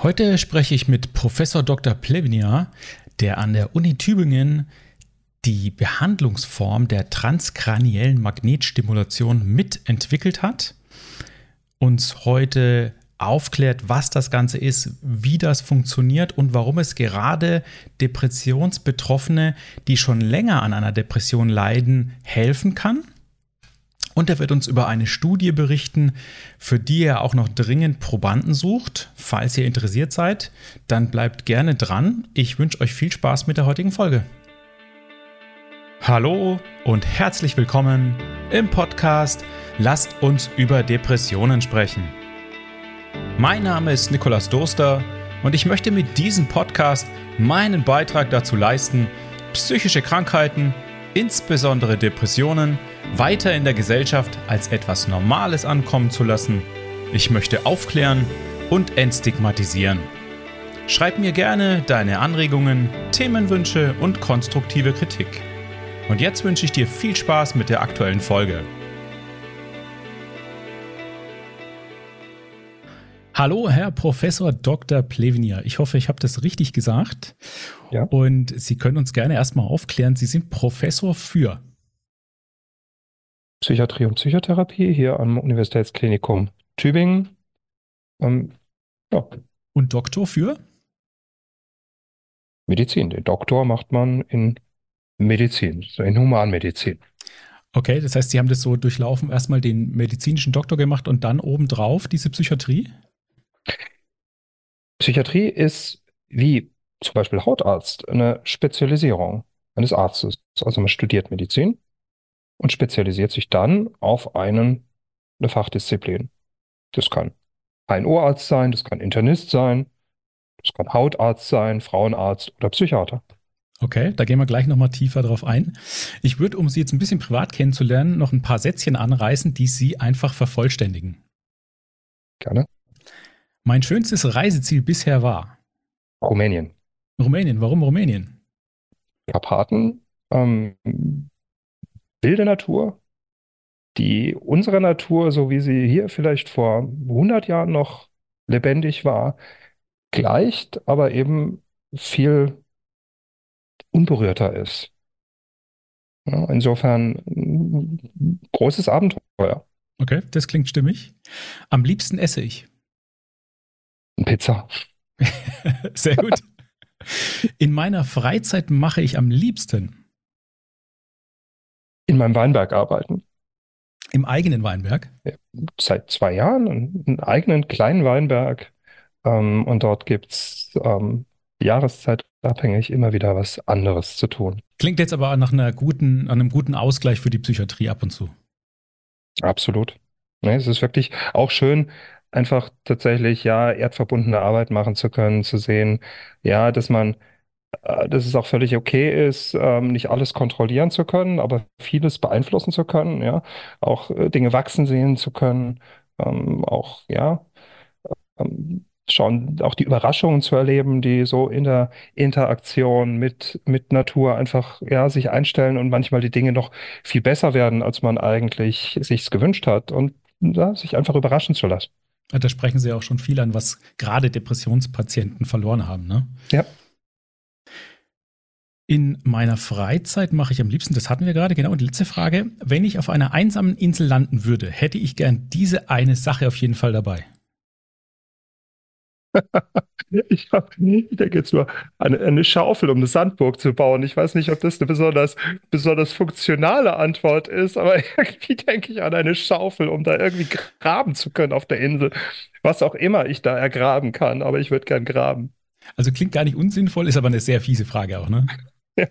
Heute spreche ich mit Professor Dr. Plevnia, der an der Uni Tübingen die Behandlungsform der transkraniellen Magnetstimulation mitentwickelt hat, uns heute aufklärt, was das Ganze ist, wie das funktioniert und warum es gerade Depressionsbetroffene, die schon länger an einer Depression leiden, helfen kann. Und er wird uns über eine Studie berichten, für die er auch noch dringend Probanden sucht. Falls ihr interessiert seid, dann bleibt gerne dran. Ich wünsche euch viel Spaß mit der heutigen Folge. Hallo und herzlich willkommen im Podcast Lasst uns über Depressionen sprechen. Mein Name ist Nikolaus Durster und ich möchte mit diesem Podcast meinen Beitrag dazu leisten, psychische Krankheiten, insbesondere Depressionen, weiter in der Gesellschaft als etwas Normales ankommen zu lassen. Ich möchte aufklären und entstigmatisieren. Schreib mir gerne deine Anregungen, Themenwünsche und konstruktive Kritik. Und jetzt wünsche ich dir viel Spaß mit der aktuellen Folge. Hallo, Herr Professor Dr. Plevnia. Ich hoffe, ich habe das richtig gesagt. Ja. Und Sie können uns gerne erstmal aufklären. Sie sind Professor für Psychiatrie und Psychotherapie hier am Universitätsklinikum Tübingen. Ja, und Doktor für? Medizin. Den Doktor macht man in Medizin, so in Humanmedizin. Okay, das heißt, Sie haben das so durchlaufen, erstmal den medizinischen Doktor gemacht und dann obendrauf diese Psychiatrie? Psychiatrie ist wie zum Beispiel Hautarzt eine Spezialisierung eines Arztes. Also man studiert Medizin und spezialisiert sich dann auf eine Fachdisziplin. Das kann ein Ohrarzt sein, das kann Internist sein, das kann Hautarzt sein, Frauenarzt oder Psychiater. Okay, da gehen wir gleich nochmal tiefer drauf ein. Ich würde, um Sie jetzt ein bisschen privat kennenzulernen, noch ein paar Sätzchen anreißen, die Sie einfach vervollständigen. Gerne. Mein schönstes Reiseziel bisher war Rumänien. Rumänien. Warum Rumänien? Karpaten, wilde Natur, die unserer Natur, so wie sie hier vielleicht vor 100 Jahren noch lebendig war, gleicht, aber eben viel unberührter ist. Ja, insofern großes Abenteuer. Okay, das klingt stimmig. Am liebsten esse ich. Pizza. Sehr gut. In meiner Freizeit mache ich am liebsten In meinem Weinberg arbeiten. im eigenen Weinberg. Seit 2 Jahren einen eigenen kleinen Weinberg. Und dort gibt es jahreszeitabhängig immer wieder was anderes zu tun. Klingt jetzt aber nach einem guten Ausgleich für die Psychiatrie ab und zu. Absolut. Ne, es ist wirklich auch schön, einfach tatsächlich, ja, erdverbundene Arbeit machen zu können, zu sehen, ja, dass es auch völlig okay ist, nicht alles kontrollieren zu können, aber vieles beeinflussen zu können, ja, auch Dinge wachsen sehen zu können, auch, ja, schauen, auch die Überraschungen zu erleben, die so in der Interaktion mit Natur einfach, ja, sich einstellen und manchmal die Dinge noch viel besser werden, als man eigentlich sich's gewünscht hat und ja, sich einfach überraschen zu lassen. Da sprechen Sie auch schon viel an, was gerade Depressionspatienten verloren haben, ne? Ja. In meiner Freizeit mache ich am liebsten, das hatten wir gerade, genau, und die letzte Frage, wenn ich auf einer einsamen Insel landen würde, hätte ich gern diese eine Sache auf jeden Fall dabei. Ich denke jetzt nur an eine Schaufel, um eine Sandburg zu bauen. Ich weiß nicht, ob das eine besonders funktionale Antwort ist, aber irgendwie denke ich an eine Schaufel, um da irgendwie graben zu können auf der Insel. Was auch immer ich da ergraben kann, aber ich würde gern graben. Also klingt gar nicht unsinnvoll, ist aber eine sehr fiese Frage auch, ne? Ja.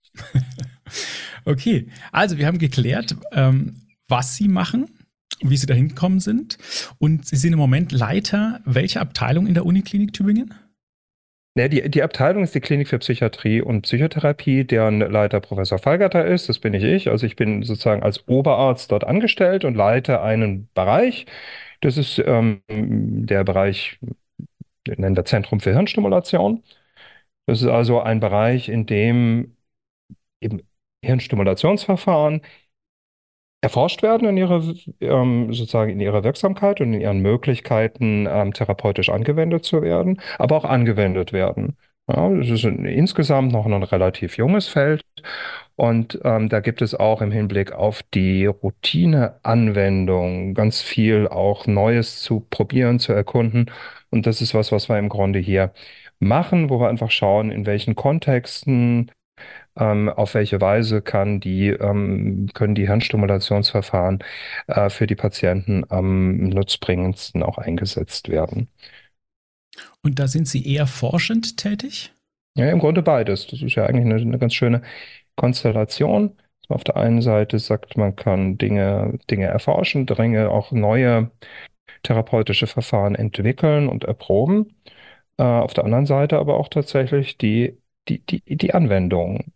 Okay, also wir haben geklärt, was Sie machen, wie Sie dahin gekommen sind. Und Sie sind im Moment Leiter welcher Abteilung in der Uniklinik Tübingen? Ja, die Abteilung ist die Klinik für Psychiatrie und Psychotherapie, deren Leiter Professor Fallgatter ist. Das bin ich. Also ich bin sozusagen als Oberarzt dort angestellt und leite einen Bereich. Das ist der Bereich, wir nennen das Zentrum für Hirnstimulation. Das ist also ein Bereich, in dem eben Hirnstimulationsverfahren erforscht werden in ihrer, sozusagen in ihrer Wirksamkeit und in ihren Möglichkeiten, therapeutisch angewendet zu werden, aber auch angewendet werden. Ja, es ist insgesamt noch ein relativ junges Feld und da gibt es auch im Hinblick auf die Routineanwendung ganz viel auch Neues zu probieren, zu erkunden. Und das ist was, was wir im Grunde hier machen, wo wir einfach schauen, in welchen Kontexten auf welche Weise können die Hirnstimulationsverfahren für die Patienten am nutzbringendsten auch eingesetzt werden? Und da sind Sie eher forschend tätig? Ja, im Grunde beides. Das ist ja eigentlich eine ganz schöne Konstellation. Auf der einen Seite sagt man, kann Dinge erforschen, Dinge auch neue therapeutische Verfahren entwickeln und erproben. Auf der anderen Seite aber auch tatsächlich die Anwendung.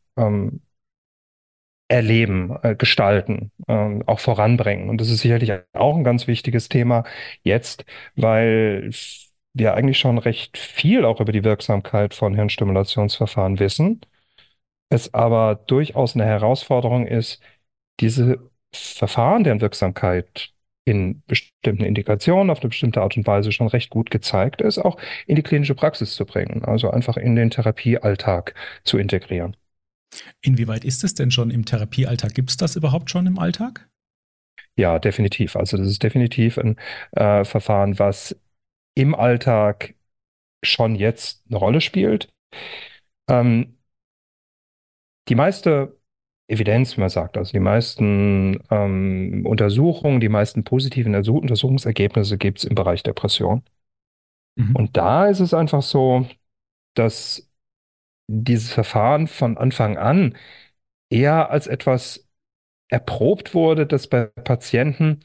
Erleben, gestalten, auch voranbringen. Und das ist sicherlich auch ein ganz wichtiges Thema jetzt, weil wir eigentlich schon recht viel auch über die Wirksamkeit von Hirnstimulationsverfahren wissen. Es aber durchaus eine Herausforderung ist, diese Verfahren, deren Wirksamkeit in bestimmten Indikationen auf eine bestimmte Art und Weise schon recht gut gezeigt ist, auch in die klinische Praxis zu bringen, also einfach in den Therapiealltag zu integrieren. Inwieweit ist es denn schon im Therapiealltag? Gibt es das überhaupt schon im Alltag? Ja, definitiv. Also das ist definitiv ein Verfahren, was im Alltag schon jetzt eine Rolle spielt. Ähm, die meiste Evidenz, wie man sagt, also die meisten Untersuchungen, die meisten positiven Untersuchungsergebnisse gibt es im Bereich Depression. Mhm. Und da ist es einfach so, dass dieses Verfahren von Anfang an eher als etwas erprobt wurde, das bei Patienten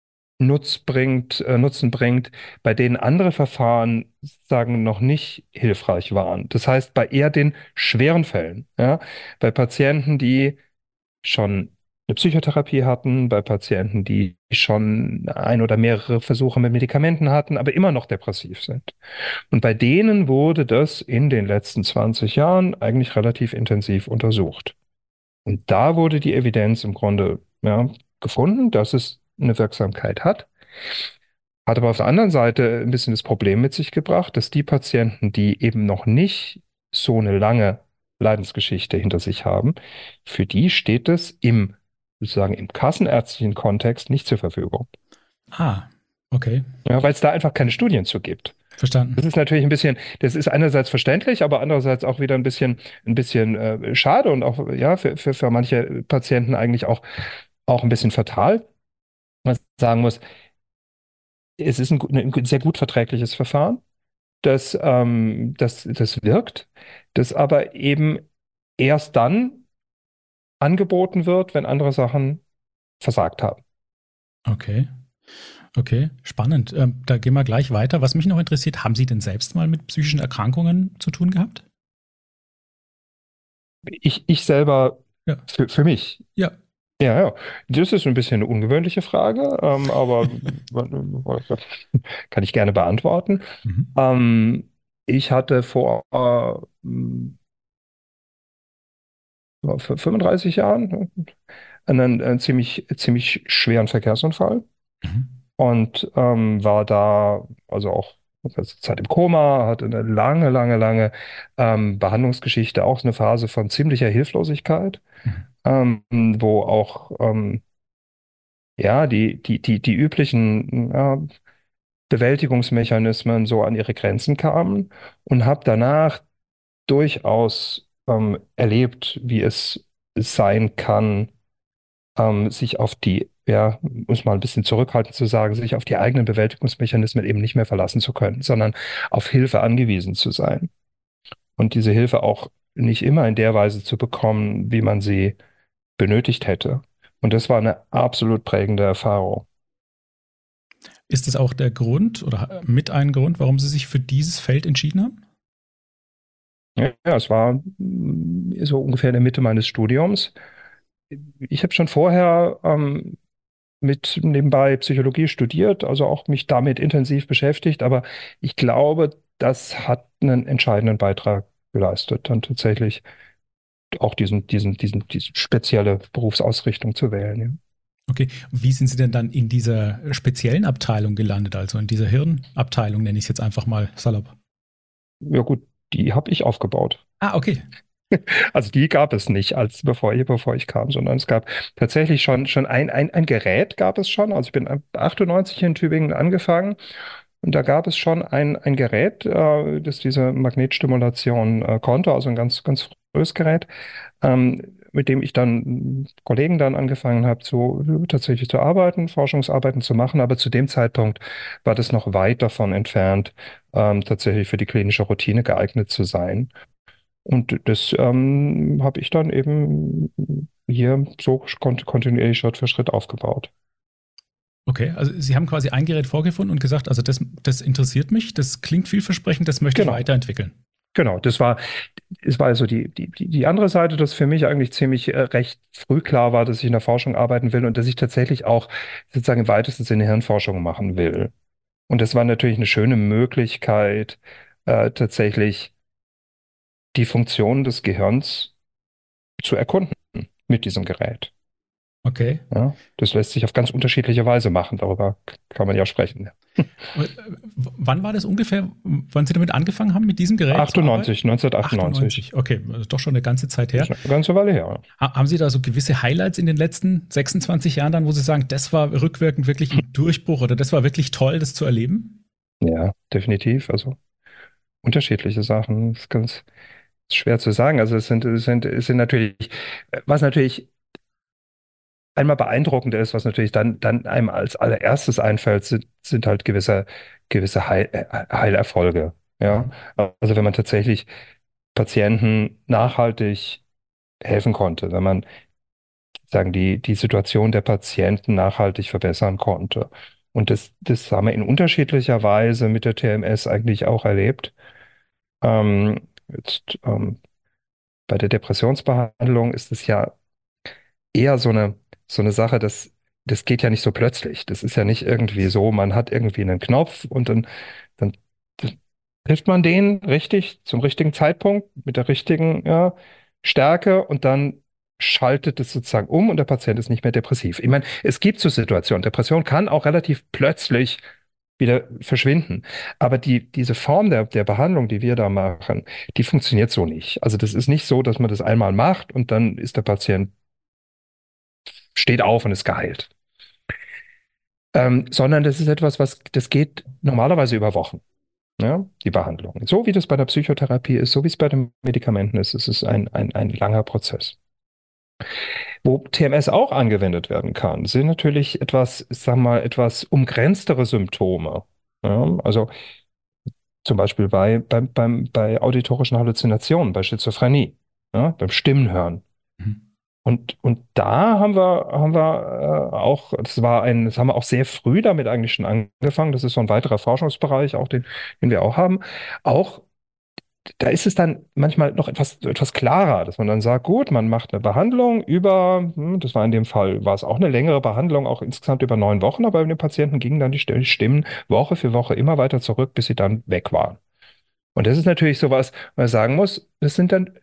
Nutzen bringt, bei denen andere Verfahren sagen noch nicht hilfreich waren. Das heißt, bei eher den schweren Fällen, ja, bei Patienten, die schon eine Psychotherapie hatten, bei Patienten, die schon ein oder mehrere Versuche mit Medikamenten hatten, aber immer noch depressiv sind. Und bei denen wurde das in den letzten 20 Jahren eigentlich relativ intensiv untersucht. Und da wurde die Evidenz im Grunde, ja, gefunden, dass es eine Wirksamkeit hat. Hat aber auf der anderen Seite ein bisschen das Problem mit sich gebracht, dass die Patienten, die eben noch nicht so eine lange Leidensgeschichte hinter sich haben, für die steht es sozusagen im kassenärztlichen Kontext nicht zur Verfügung. Ah, okay. Ja, weil es da einfach keine Studien zu gibt. Das Verstanden. ist natürlich ein bisschen, das ist einerseits verständlich, aber andererseits auch wieder ein bisschen schade und auch ja für manche Patienten eigentlich auch ein bisschen fatal. Man sagen muss, es ist ein sehr gut verträgliches Verfahren, das wirkt, das aber eben erst dann angeboten wird, wenn andere Sachen versagt haben. Okay. Okay, spannend. Da gehen wir gleich weiter. Was mich noch interessiert, haben Sie denn selbst mal mit psychischen Erkrankungen zu tun gehabt? Ich selber, Ja. für mich, Ja. ja, ja, das ist ein bisschen eine ungewöhnliche Frage, aber kann ich gerne beantworten. Mhm. Ich hatte vor 35 Jahren einen ziemlich schweren Verkehrsunfall Mhm. und war da also auch eine ganze Zeit im Koma, hatte eine lange Behandlungsgeschichte, auch eine Phase von ziemlicher Hilflosigkeit, Mhm. wo auch ja die üblichen Bewältigungsmechanismen so an ihre Grenzen kamen und habe danach durchaus erlebt, wie es sein kann, sich auf um es mal ein bisschen zurückhaltend zu sagen, sich auf die eigenen Bewältigungsmechanismen eben nicht mehr verlassen zu können, sondern auf Hilfe angewiesen zu sein. Und diese Hilfe auch nicht immer in der Weise zu bekommen, wie man sie benötigt hätte. Und das war eine absolut prägende Erfahrung. Ist das auch der Grund oder mit ein Grund, warum Sie sich für dieses Feld entschieden haben? Ja, es war so ungefähr in der Mitte meines Studiums. Ich habe schon vorher mit nebenbei Psychologie studiert, also auch mich damit intensiv beschäftigt, aber ich glaube, das hat einen entscheidenden Beitrag geleistet, dann tatsächlich auch diese spezielle Berufsausrichtung zu wählen. Ja. Okay, wie sind Sie denn dann in dieser speziellen Abteilung gelandet, also in dieser Hirnabteilung, nenne ich es jetzt einfach mal salopp? Ja gut, die habe ich aufgebaut. Ah, okay. Also die gab es nicht, bevor ich kam, sondern es gab tatsächlich schon ein Gerät gab es schon. Also ich bin 98 in Tübingen angefangen und da gab es schon ein Gerät, das diese Magnetstimulation konnte, also ein ganz frühes Gerät, mit dem ich dann Kollegen dann angefangen habe, tatsächlich zu arbeiten, Forschungsarbeiten zu machen. Aber zu dem Zeitpunkt war das noch weit davon entfernt, tatsächlich für die klinische Routine geeignet zu sein. Und das habe ich dann eben hier so kontinuierlich Schritt für Schritt aufgebaut. Okay, also Sie haben quasi ein Gerät vorgefunden und gesagt, also das interessiert mich, das klingt vielversprechend, das möchte ich Genau, weiterentwickeln. genau. Es war also die andere Seite, dass für mich eigentlich ziemlich recht früh klar war, dass ich in der Forschung arbeiten will und dass ich tatsächlich auch sozusagen im weitesten Sinne Hirnforschung machen will. Und das war natürlich eine schöne Möglichkeit, tatsächlich die Funktion des Gehirns zu erkunden mit diesem Gerät. Okay. Ja, das lässt sich auf ganz unterschiedliche Weise machen. Darüber kann man ja sprechen. Wann war das ungefähr, wann Sie damit angefangen haben, mit diesem Gerät zu arbeiten? 1998. 98, okay, also doch schon eine ganze Zeit Das her. ist eine ganze Weile her. Haben Sie da so gewisse Highlights in den letzten 26 Jahren dann, wo Sie sagen, das war rückwirkend wirklich ein Durchbruch oder das war wirklich toll, das zu erleben? Ja, definitiv. Also unterschiedliche Sachen. Das ist ganz schwer zu sagen. Also es sind natürlich, was natürlich einmal beeindruckend ist, was natürlich dann einem als allererstes einfällt, sind halt gewisse Heilerfolge. Ja, Mhm. also wenn man tatsächlich Patienten nachhaltig helfen konnte, wenn man sagen, die Situation der Patienten nachhaltig verbessern konnte. Und das haben wir in unterschiedlicher Weise mit der TMS eigentlich auch erlebt. Jetzt, bei der Depressionsbehandlung ist es ja eher so eine Sache, das geht ja nicht so plötzlich. Das ist ja nicht irgendwie so, man hat irgendwie einen Knopf und dann trifft man den richtig zum richtigen Zeitpunkt mit der richtigen, ja, Stärke und dann schaltet es sozusagen um und der Patient ist nicht mehr depressiv. Ich meine, es gibt so Situationen. Depression kann auch relativ plötzlich wieder verschwinden. Aber diese Form der Behandlung, die wir da machen, die funktioniert so nicht. Also das ist nicht so, dass man das einmal macht und dann ist der Patient, steht auf und ist geheilt. Sondern das ist etwas, das geht normalerweise über Wochen. Ja, die Behandlung. So wie das bei der Psychotherapie ist, so wie es bei den Medikamenten ist, es ist ein langer Prozess. Wo TMS auch angewendet werden kann, sind natürlich etwas, sagen wir mal, etwas umgrenztere Symptome. Ja, also zum Beispiel bei auditorischen Halluzinationen, bei Schizophrenie, ja, beim Stimmenhören. Mhm. Und da haben wir auch, das haben wir auch sehr früh damit eigentlich schon angefangen. Das ist so ein weiterer Forschungsbereich, auch den wir auch haben. Auch da ist es dann manchmal noch etwas klarer, dass man dann sagt, gut, man macht eine Behandlung über, das war in dem Fall, war es auch eine längere Behandlung, auch insgesamt über 9 Wochen, aber bei den Patienten gingen dann die Stimmen Woche für Woche immer weiter zurück, bis sie dann weg waren. Und das ist natürlich sowas, was man sagen muss, das sind dann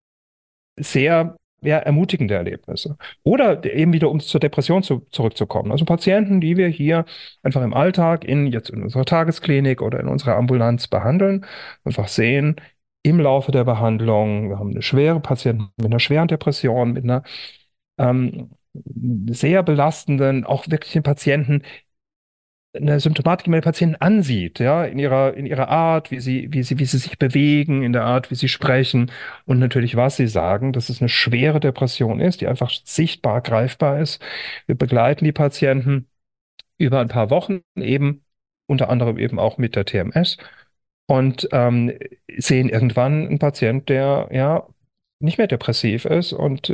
sehr ja, ermutigende Erlebnisse. Oder eben wieder, um zur Depression zurückzukommen. Also Patienten, die wir hier einfach im Alltag jetzt in unserer Tagesklinik oder in unserer Ambulanz behandeln, einfach sehen, im Laufe der Behandlung, wir haben eine schwere Patienten mit einer schweren Depression, mit einer ähm, sehr belastenden, auch wirklichen Patienten, eine Symptomatik, die man den Patienten ansieht, ja, in ihrer Art, wie sie sich bewegen, in der Art, wie sie sprechen und natürlich, was sie sagen, dass es eine schwere Depression ist, die einfach sichtbar greifbar ist. Wir begleiten die Patienten über ein paar Wochen eben, unter anderem eben auch mit der TMS und sehen irgendwann einen Patient, der ja nicht mehr depressiv ist und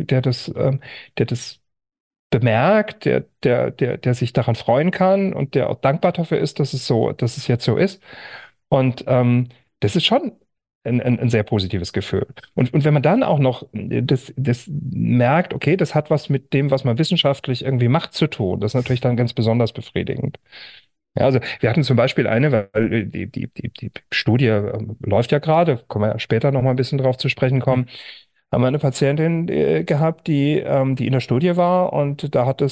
der das bemerkt, der sich daran freuen kann und der auch dankbar dafür ist, dass es jetzt so ist. Und das ist schon ein sehr positives Gefühl. Und wenn man dann auch noch das merkt, okay, das hat was mit dem, was man wissenschaftlich irgendwie macht, zu tun, das ist natürlich dann ganz besonders befriedigend. Ja, also wir hatten zum Beispiel weil die Studie läuft ja gerade, können wir ja später noch mal ein bisschen drauf zu sprechen kommen, haben wir eine Patientin gehabt, die in der Studie war und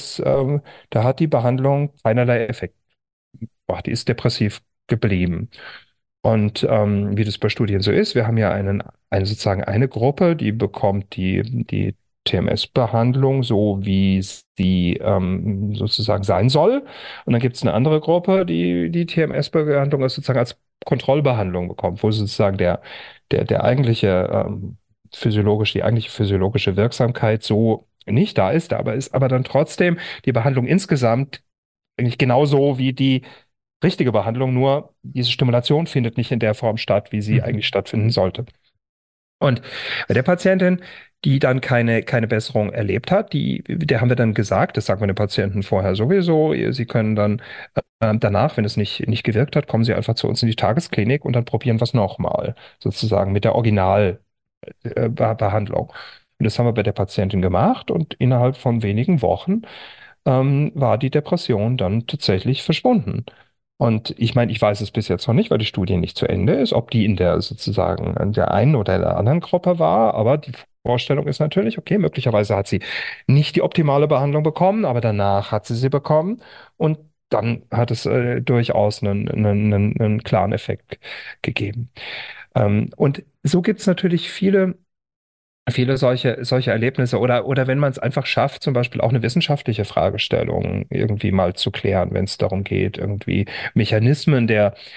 da hat die Behandlung keinerlei Effekt gebracht. Die ist depressiv geblieben. Und wie das bei Studien so ist, wir haben ja sozusagen eine Gruppe, die bekommt die TMS-Behandlung so, wie sie sozusagen sein soll. Und dann gibt es eine andere Gruppe, die die TMS-Behandlung sozusagen als Kontrollbehandlung bekommt, wo sozusagen der eigentliche die eigentliche physiologische Wirksamkeit so nicht da ist, aber ist aber dann trotzdem die Behandlung insgesamt eigentlich genauso wie die richtige Behandlung, nur diese Stimulation findet nicht in der Form statt, wie sie Mhm. eigentlich stattfinden sollte. Und bei der Patientin, die dann keine Besserung erlebt hat, der haben wir dann gesagt, das sagen wir den Patienten vorher sowieso, sie können dann danach, wenn es nicht gewirkt hat, kommen sie einfach zu uns in die Tagesklinik und dann probieren wir es nochmal, sozusagen mit der Originalbehandlung. Und das haben wir bei der Patientin gemacht und innerhalb von wenigen Wochen war die Depression dann tatsächlich verschwunden. Und ich meine, ich weiß es bis jetzt noch nicht, weil die Studie nicht zu Ende ist, ob die in der sozusagen in der einen oder der anderen Gruppe war, aber die Vorstellung ist natürlich, okay, möglicherweise hat sie nicht die optimale Behandlung bekommen, aber danach hat sie bekommen und dann hat es durchaus einen klaren Effekt gegeben. Und so gibt es natürlich viele solche Erlebnisse oder wenn man es einfach schafft, zum Beispiel auch eine wissenschaftliche Fragestellung irgendwie mal zu klären, wenn es darum geht, irgendwie Mechanismen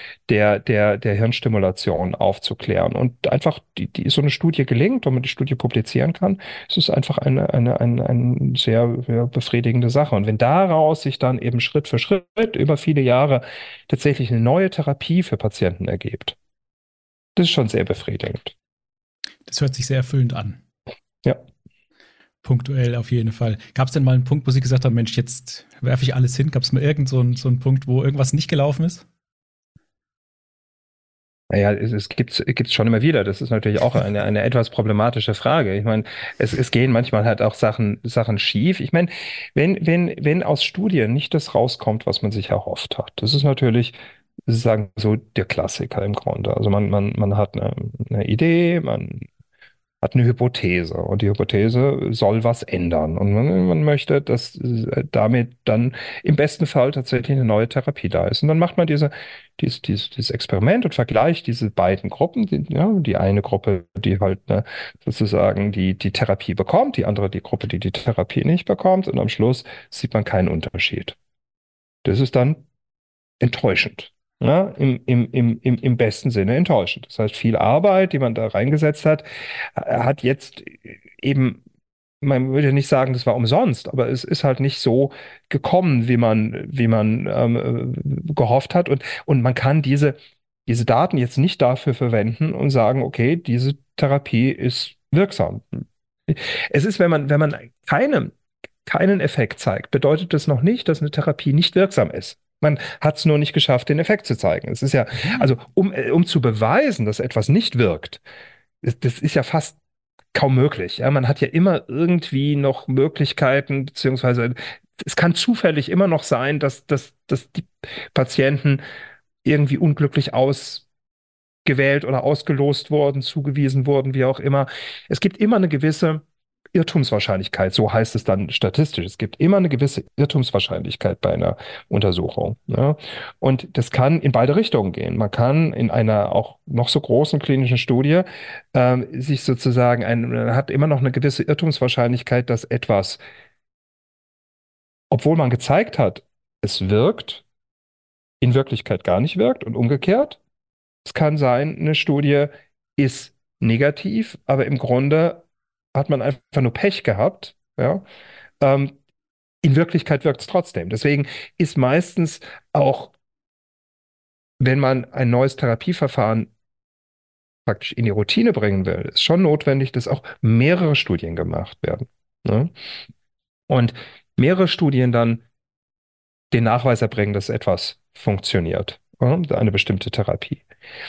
der Hirnstimulation aufzuklären und einfach so eine Studie gelingt und man die Studie publizieren kann, es ist einfach eine sehr befriedigende Sache. Und wenn daraus sich dann eben Schritt für Schritt über viele Jahre tatsächlich eine neue Therapie für Patienten ergibt, das ist schon sehr befriedigend. Das hört sich sehr erfüllend an. Ja. Punktuell auf jeden Fall. Gab es denn mal einen Punkt, wo Sie gesagt haben, Mensch, jetzt werfe ich alles hin? Gab es mal so einen Punkt, wo irgendwas nicht gelaufen ist? Naja, gibt's schon immer wieder. Das ist natürlich auch eine etwas problematische Frage. Ich meine, es gehen manchmal halt auch Sachen schief. Ich meine, wenn aus Studien nicht das rauskommt, was man sich erhofft hat, das ist natürlich, sagen wir so, der Klassiker im Grunde. Also man hat eine Idee, man hat eine Hypothese und die Hypothese soll was ändern. Und man möchte, dass damit dann im besten Fall tatsächlich eine neue Therapie da ist. Und dann macht man dieses Experiment und vergleicht diese beiden Gruppen. Die eine Gruppe, die halt sozusagen die Therapie bekommt, die andere die Gruppe, die die Therapie nicht bekommt. Und am Schluss sieht man keinen Unterschied. Das ist dann enttäuschend. Ja, im besten Sinne enttäuschend. Das heißt, viel Arbeit, die man da reingesetzt hat, hat jetzt eben, man würde ja nicht sagen, das war umsonst, aber es ist halt nicht so gekommen, wie man gehofft hat. Und man kann diese Daten jetzt nicht dafür verwenden und sagen, okay, diese Therapie ist wirksam. Es ist, wenn man keinen Effekt zeigt, bedeutet das noch nicht, dass eine Therapie nicht wirksam ist. Man hat es nur nicht geschafft, den Effekt zu zeigen. Es ist ja, Mhm. also um zu beweisen, dass etwas nicht wirkt, das ist ja fast kaum möglich. Ja, man hat ja immer irgendwie noch Möglichkeiten, beziehungsweise es kann zufällig immer noch sein, dass die Patienten irgendwie unglücklich gewählt oder ausgelost wurden, zugewiesen wurden, wie auch immer. Es gibt immer eine gewisse Irrtumswahrscheinlichkeit, so heißt es dann statistisch. Es gibt immer eine gewisse Irrtumswahrscheinlichkeit bei einer Untersuchung. Ja? Und das kann in beide Richtungen gehen. Man kann in einer auch noch so großen klinischen Studie sich sozusagen man hat immer noch eine gewisse Irrtumswahrscheinlichkeit, dass etwas, obwohl man gezeigt hat, es wirkt, in Wirklichkeit gar nicht wirkt und umgekehrt. Es kann sein, eine Studie ist negativ, aber im Grunde hat man einfach nur Pech gehabt. Ja? Ähm, in Wirklichkeit wirkt es trotzdem. Deswegen ist meistens auch, wenn man ein neues Therapieverfahren praktisch in die Routine bringen will, ist schon notwendig, dass auch mehrere Studien gemacht werden. Ne? Und mehrere Studien dann den Nachweis erbringen, dass etwas funktioniert. Ja? Eine bestimmte Therapie.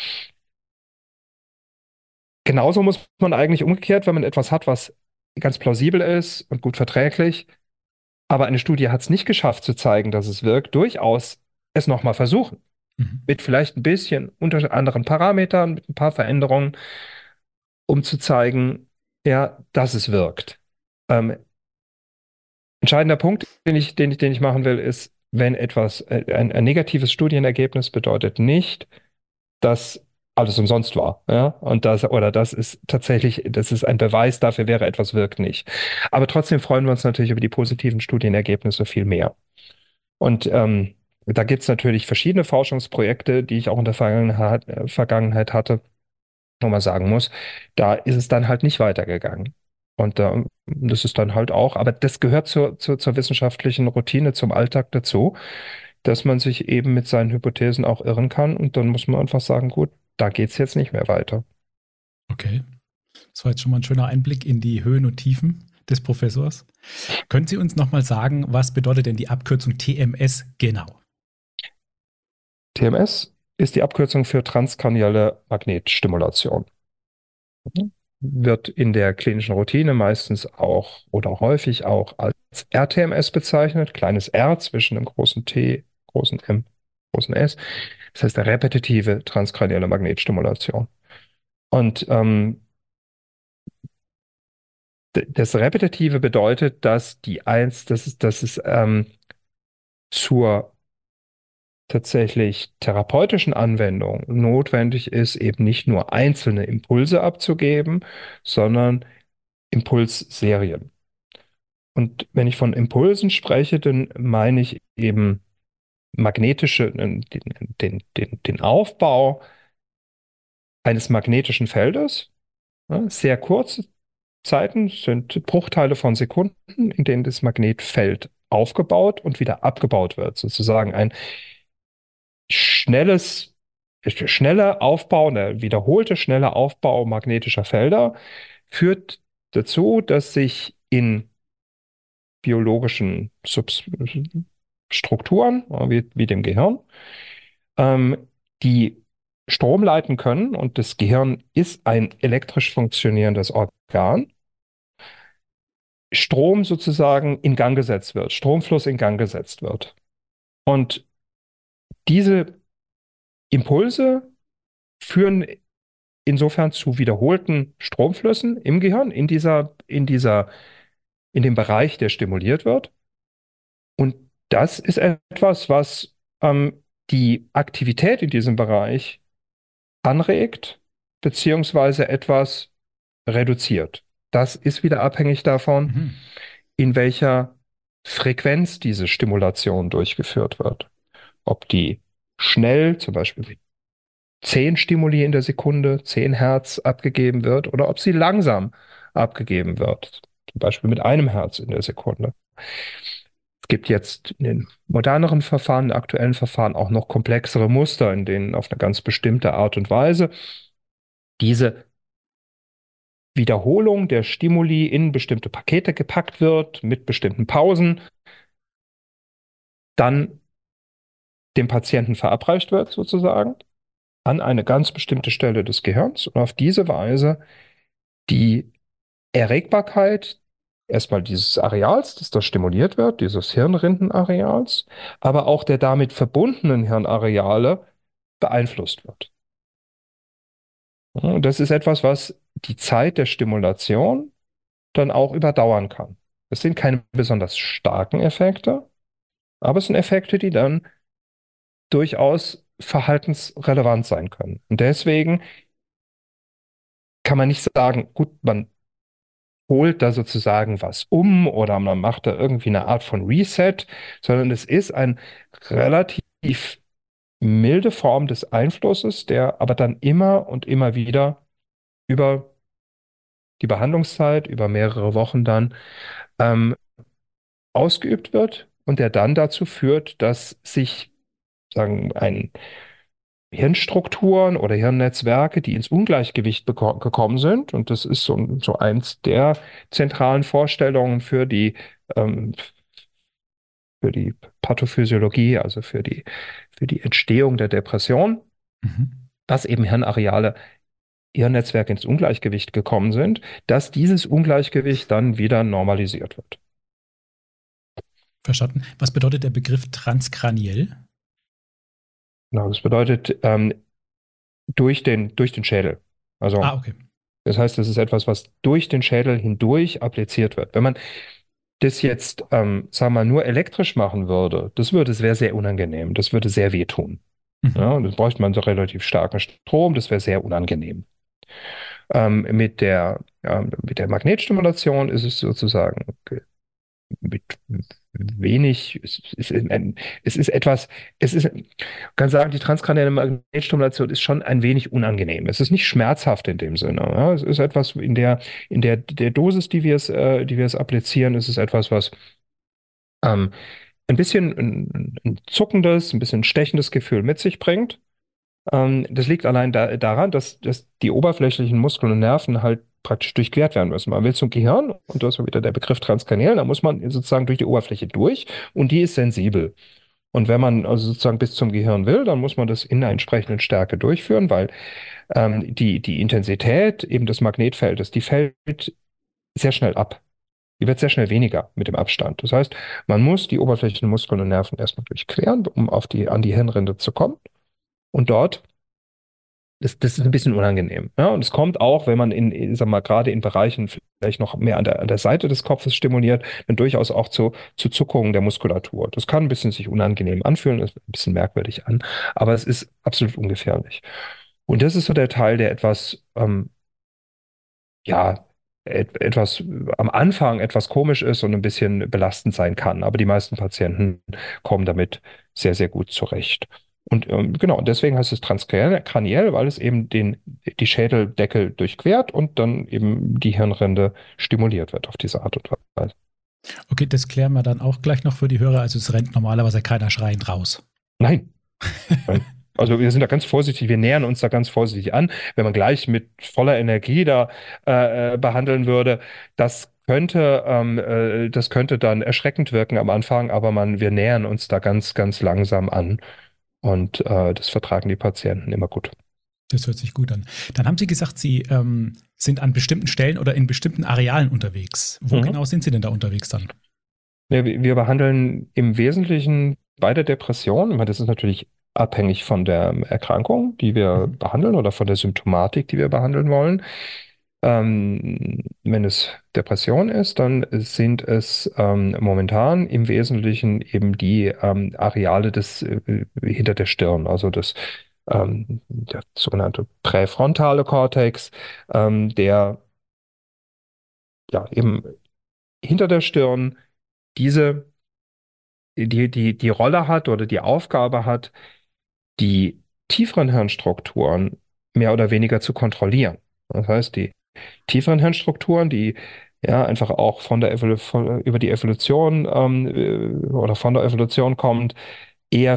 Genauso muss man eigentlich umgekehrt, wenn man etwas hat, was ganz plausibel ist und gut verträglich, aber eine Studie hat es nicht geschafft zu zeigen, dass es wirkt, durchaus es nochmal versuchen. Mhm. Mit vielleicht ein bisschen unter anderen Parametern, mit ein paar Veränderungen, um zu zeigen, ja, dass es wirkt. Ähm, Entscheidender Punkt, den ich machen will, ist, wenn etwas, ein negatives Studienergebnis bedeutet nicht, dass alles umsonst war, ja, und das ist tatsächlich, das ist ein Beweis dafür wäre, etwas wirkt nicht. Aber trotzdem freuen wir uns natürlich über die positiven Studienergebnisse viel mehr. Und da gibt es natürlich verschiedene Forschungsprojekte, die ich auch in der Vergangenheit hatte, wo man sagen muss, da ist es dann halt nicht weitergegangen. Und das ist dann halt auch, aber das gehört zur wissenschaftlichen Routine, zum Alltag dazu, dass man sich eben mit seinen Hypothesen auch irren kann. Und dann muss man einfach sagen, gut, da geht es jetzt nicht mehr weiter. Okay. Das war jetzt schon mal ein schöner Einblick in die Höhen und Tiefen des Professors. Können Sie uns nochmal sagen, was bedeutet denn die Abkürzung TMS genau? TMS ist die Abkürzung für transkranielle Magnetstimulation. Wird in der klinischen Routine meistens auch oder häufig auch als RTMS bezeichnet, kleines R zwischen einem großen T, großen M, großen S. Das heißt, repetitive transkranielle Magnetstimulation. Und das Repetitive bedeutet, dass es zur tatsächlich therapeutischen Anwendung notwendig ist, eben nicht nur einzelne Impulse abzugeben, sondern Impulsserien. Und wenn ich von Impulsen spreche, dann meine ich eben den Aufbau eines magnetischen Feldes. Ja, sehr kurze Zeiten sind Bruchteile von Sekunden, in denen das Magnetfeld aufgebaut und wieder abgebaut wird. Sozusagen ein schnelles, schneller Aufbau, eine wiederholte schnelle Aufbau magnetischer Felder führt dazu, dass sich in biologischen Strukturen, wie dem Gehirn, die Strom leiten können, und das Gehirn ist ein elektrisch funktionierendes Organ, Strom sozusagen in Gang gesetzt wird, Stromfluss in Gang gesetzt wird. Und diese Impulse führen insofern zu wiederholten Stromflüssen im Gehirn, in dem Bereich, der stimuliert wird. Und das ist etwas, was die Aktivität in diesem Bereich anregt, beziehungsweise etwas reduziert. Das ist wieder abhängig davon, Mhm. in welcher Frequenz diese Stimulation durchgeführt wird. Ob die schnell, zum Beispiel mit 10 Stimuli in der Sekunde, 10 Hertz abgegeben wird, oder ob sie langsam abgegeben wird, zum Beispiel mit 1 Hertz in der Sekunde. Es gibt jetzt in den moderneren Verfahren, aktuellen Verfahren auch noch komplexere Muster, in denen auf eine ganz bestimmte Art und Weise diese Wiederholung der Stimuli in bestimmte Pakete gepackt wird, mit bestimmten Pausen, dann dem Patienten verabreicht wird, sozusagen, an eine ganz bestimmte Stelle des Gehirns, und auf diese Weise die Erregbarkeit erstmal dieses Areals, das da stimuliert wird, dieses Hirnrindenareals, aber auch der damit verbundenen Hirnareale beeinflusst wird. Und das ist etwas, was die Zeit der Stimulation dann auch überdauern kann. Es sind keine besonders starken Effekte, aber es sind Effekte, die dann durchaus verhaltensrelevant sein können. Und deswegen kann man nicht sagen, gut, man holt da sozusagen was um oder man macht da irgendwie eine Art von Reset, sondern es ist ein relativ milde Form des Einflusses, der aber dann immer und immer wieder über die Behandlungszeit, über mehrere Wochen dann ähm, ausgeübt wird und der dann dazu führt, dass sich sagen, Hirnstrukturen oder Hirnnetzwerke, die ins Ungleichgewicht gekommen sind. Und das ist so eins der zentralen Vorstellungen ähm, für die Pathophysiologie, also für die Entstehung der Depression, Mhm. dass eben Hirnareale, Hirnnetzwerke ins Ungleichgewicht gekommen sind, dass dieses Ungleichgewicht dann wieder normalisiert wird. Verstanden. Was bedeutet der Begriff transkraniell? Genau, das bedeutet durch den Schädel. Also Ah, okay. Das heißt, das ist etwas, was durch den Schädel hindurch appliziert wird. Wenn man das jetzt, sagen wir mal, nur elektrisch machen würde, das wäre sehr unangenehm. Das würde sehr wehtun. Ja, Mhm. und dann bräuchte man so relativ starken Strom, das wäre sehr unangenehm. Mit der Magnetstimulation ist es sozusagen mit wenig, es ist etwas, es ist, ich kann sagen, die transkranielle Magnetstimulation ist schon ein wenig unangenehm. Es ist nicht schmerzhaft in dem Sinne. Ja? Es ist etwas der Dosis, die wir es applizieren, ist es etwas, was ähm, ein bisschen ein zuckendes, ein bisschen stechendes Gefühl mit sich bringt. Das liegt allein daran, dass die oberflächlichen Muskeln und Nerven halt praktisch durchquert werden müssen. Man will zum Gehirn, und das ist wieder der Begriff transkraniell, da muss man sozusagen durch die Oberfläche durch und die ist sensibel. Und wenn man also sozusagen bis zum Gehirn will, dann muss man das in einer entsprechenden Stärke durchführen, weil die Intensität eben des Magnetfeldes, die fällt sehr schnell ab. Die wird sehr schnell weniger mit dem Abstand. Das heißt, man muss die oberflächlichen Muskeln und Nerven erstmal durchqueren, um an die Hirnrinde zu kommen. Und dort das ist ein bisschen unangenehm. Ja? Und es kommt auch, wenn man sag mal, gerade in Bereichen vielleicht noch mehr an der Seite des Kopfes stimuliert, dann durchaus auch zu Zuckungen der Muskulatur. Das kann ein bisschen sich unangenehm anfühlen, das fühlt ein bisschen merkwürdig an, aber es ist absolut ungefährlich. Und das ist so der Teil, der etwas, ja, etwas am Anfang etwas komisch ist und ein bisschen belastend sein kann. Aber die meisten Patienten kommen damit sehr, sehr gut zurecht. Und genau, deswegen heißt es transkraniell, weil es eben die Schädeldecke durchquert und dann eben die Hirnrinde stimuliert wird auf diese Art und Weise. Okay, das klären wir dann auch gleich noch für die Hörer. Also es rennt normalerweise keiner schreiend raus. Nein, nein. Also wir sind da ganz vorsichtig, wir nähern uns da ganz vorsichtig an. Wenn man gleich mit voller Energie da behandeln würde, das könnte dann erschreckend wirken am Anfang, aber wir nähern uns da ganz, ganz langsam an und das vertragen die Patienten immer gut. Das hört sich gut an. Dann haben Sie gesagt, Sie sind an bestimmten Stellen oder in bestimmten Arealen unterwegs. Wo Mhm. genau sind Sie denn da unterwegs dann? Wir behandeln im Wesentlichen bei der Depression, ich meine, das ist natürlich abhängig von der Erkrankung, die wir Mhm. behandeln oder von der Symptomatik, die wir behandeln wollen. Wenn es Depression ist, dann sind es momentan im Wesentlichen eben die Areale hinter der Stirn, also der sogenannte präfrontale Kortex, der ja eben hinter der Stirn diese, die Rolle hat oder die Aufgabe hat, die tieferen Hirnstrukturen mehr oder weniger zu kontrollieren. Das heißt, die tieferen Hirnstrukturen, die ja einfach auch über die Evolution oder von der Evolution kommend, eher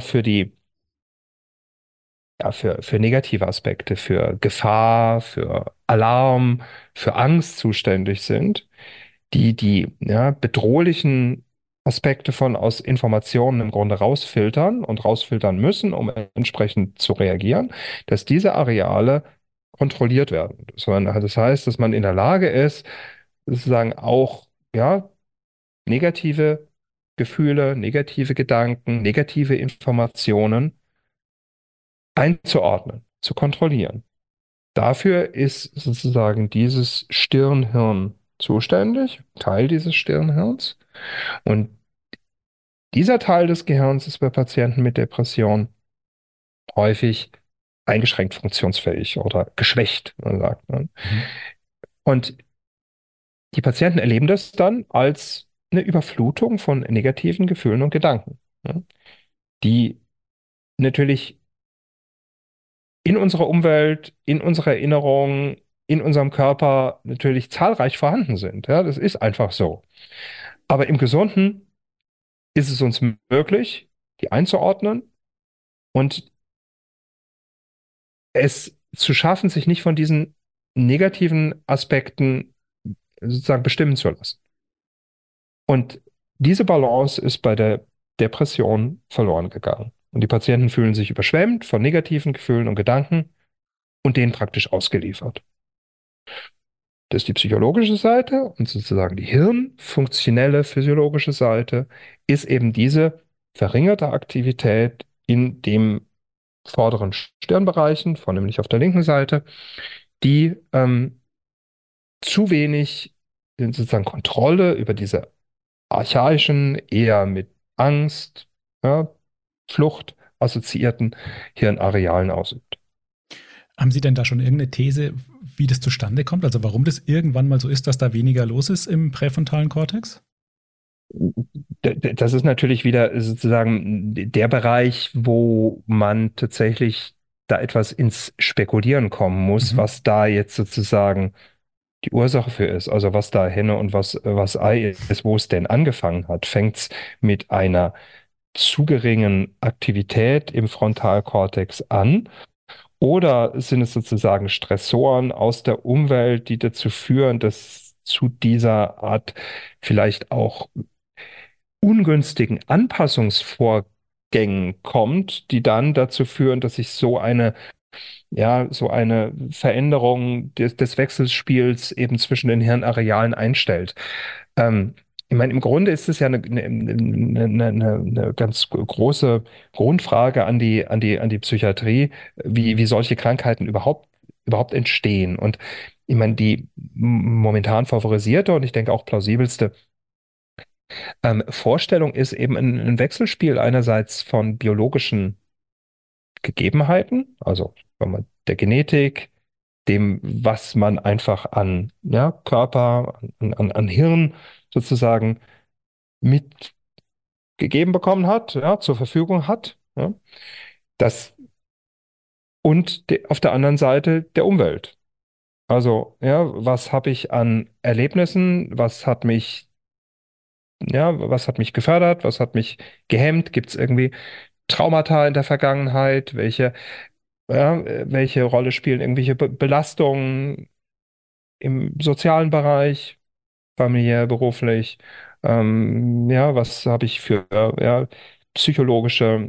für negative Aspekte, für Gefahr, für Alarm, für Angst zuständig sind, die bedrohlichen Aspekte aus Informationen im Grunde rausfiltern und rausfiltern müssen, um entsprechend zu reagieren, dass diese Areale kontrolliert werden. Das heißt, dass man in der Lage ist, sozusagen auch negative Gefühle, negative Gedanken, negative Informationen einzuordnen, zu kontrollieren. Dafür ist sozusagen dieses Stirnhirn zuständig, Teil dieses Stirnhirns. Und dieser Teil des Gehirns ist bei Patienten mit Depression häufig eingeschränkt funktionsfähig oder geschwächt, man sagt. Ne? Mhm. Und die Patienten erleben das dann als eine Überflutung von negativen Gefühlen und Gedanken, ne? Die natürlich in unserer Umwelt, in unserer Erinnerung, in unserem Körper natürlich zahlreich vorhanden sind. Ja, das ist einfach so. Aber im Gesunden ist es uns möglich, die einzuordnen und es zu schaffen, sich nicht von diesen negativen Aspekten sozusagen bestimmen zu lassen. Und diese Balance ist bei der Depression verloren gegangen. Und die Patienten fühlen sich überschwemmt von negativen Gefühlen und Gedanken und denen praktisch ausgeliefert. Das ist die psychologische Seite und sozusagen die hirnfunktionelle physiologische Seite ist eben diese verringerte Aktivität in dem vorderen Stirnbereichen, vornehmlich auf der linken Seite, die zu wenig sozusagen Kontrolle über diese archaischen, eher mit Angst, ja, Flucht assoziierten Hirnarealen ausübt. Haben Sie denn da schon irgendeine These, wie das zustande kommt? Also warum das irgendwann mal so ist, dass da weniger los ist im präfrontalen Kortex? Das ist natürlich wieder sozusagen der Bereich, wo man tatsächlich da etwas ins Spekulieren kommen muss, Mhm. was da jetzt sozusagen die Ursache für ist. Also was da Henne und was Ei ist, wo es denn angefangen hat. Fängt es mit einer zu geringen Aktivität im Frontalkortex an? Oder sind es sozusagen Stressoren aus der Umwelt, die dazu führen, dass zu dieser Art vielleicht auch ungünstigen Anpassungsvorgängen kommt, die dann dazu führen, dass sich so eine Veränderung des Wechselspiels eben zwischen den Hirnarealen einstellt. Ähm, Ich meine, im Grunde ist es ja eine ganz große Grundfrage an die Psychiatrie, wie solche Krankheiten überhaupt entstehen. Und ich meine, die momentan favorisierte und ich denke auch plausibelste Vorstellung ist eben ein Wechselspiel einerseits von biologischen Gegebenheiten, also wenn man der Genetik, dem, was man einfach an ja, Körper, an Hirn sozusagen mitgegeben bekommen hat, ja, zur Verfügung hat. Ja, das, und auf der anderen Seite der Umwelt. Also, ja, was habe ich an Erlebnissen? Was hat mich gefördert? Was hat mich gehemmt? Gibt es irgendwie Traumata in der Vergangenheit? Welche Rolle spielen irgendwelche Belastungen im sozialen Bereich, familiär, beruflich? Ja, was habe ich für psychologische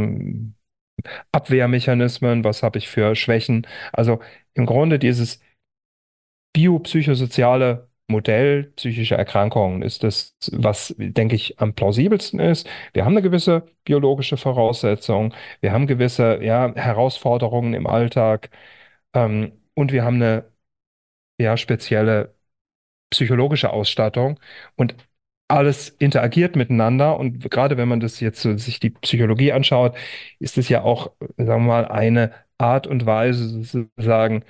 Abwehrmechanismen? Was habe ich für Schwächen? Also im Grunde dieses biopsychosoziale Modell psychischer Erkrankungen ist das, was, denke ich, am plausibelsten ist. Wir haben eine gewisse biologische Voraussetzung, wir haben gewisse Herausforderungen im Alltag und wir haben eine spezielle psychologische Ausstattung und alles interagiert miteinander. Und gerade wenn man das jetzt so, sich die Psychologie anschaut, ist es ja auch, sagen wir mal, eine Art und Weise sozusagen,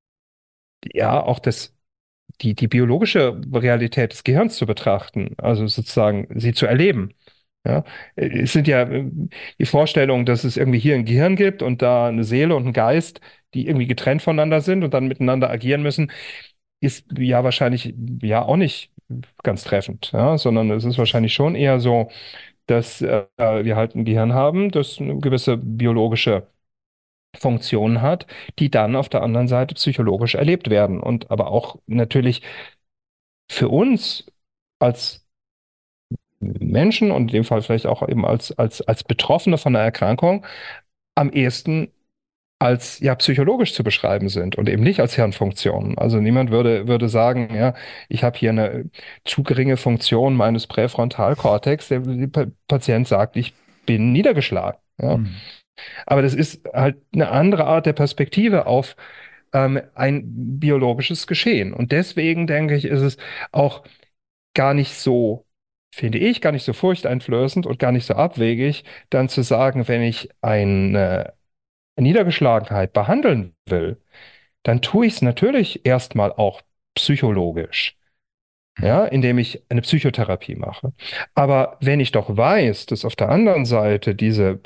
ja, auch die biologische Realität des Gehirns zu betrachten, also sozusagen sie zu erleben. Ja, es sind ja die Vorstellung, dass es irgendwie hier ein Gehirn gibt und da eine Seele und ein Geist, die irgendwie getrennt voneinander sind und dann miteinander agieren müssen, ist ja wahrscheinlich ja auch nicht ganz treffend, ja, sondern es ist wahrscheinlich schon eher so, dass wir halt ein Gehirn haben, das eine gewisse biologische Funktion hat, die dann auf der anderen Seite psychologisch erlebt werden und aber auch natürlich für uns als Menschen und in dem Fall vielleicht auch eben als Betroffene von einer Erkrankung am ehesten als ja psychologisch zu beschreiben sind und eben nicht als Hirnfunktionen. Also niemand würde sagen, ja, ich habe hier eine zu geringe Funktion meines Präfrontalkortex. Der Patient sagt, ich bin niedergeschlagen. Ja. Hm. Aber das ist halt eine andere Art der Perspektive auf ein biologisches Geschehen. Und deswegen denke ich, ist es auch gar nicht so, finde ich, gar nicht so furchteinflößend und gar nicht so abwegig, dann zu sagen, wenn ich eine Niedergeschlagenheit behandeln will, dann tue ich es natürlich erstmal auch psychologisch, Mhm. ja, indem ich eine Psychotherapie mache. Aber wenn ich doch weiß, dass auf der anderen Seite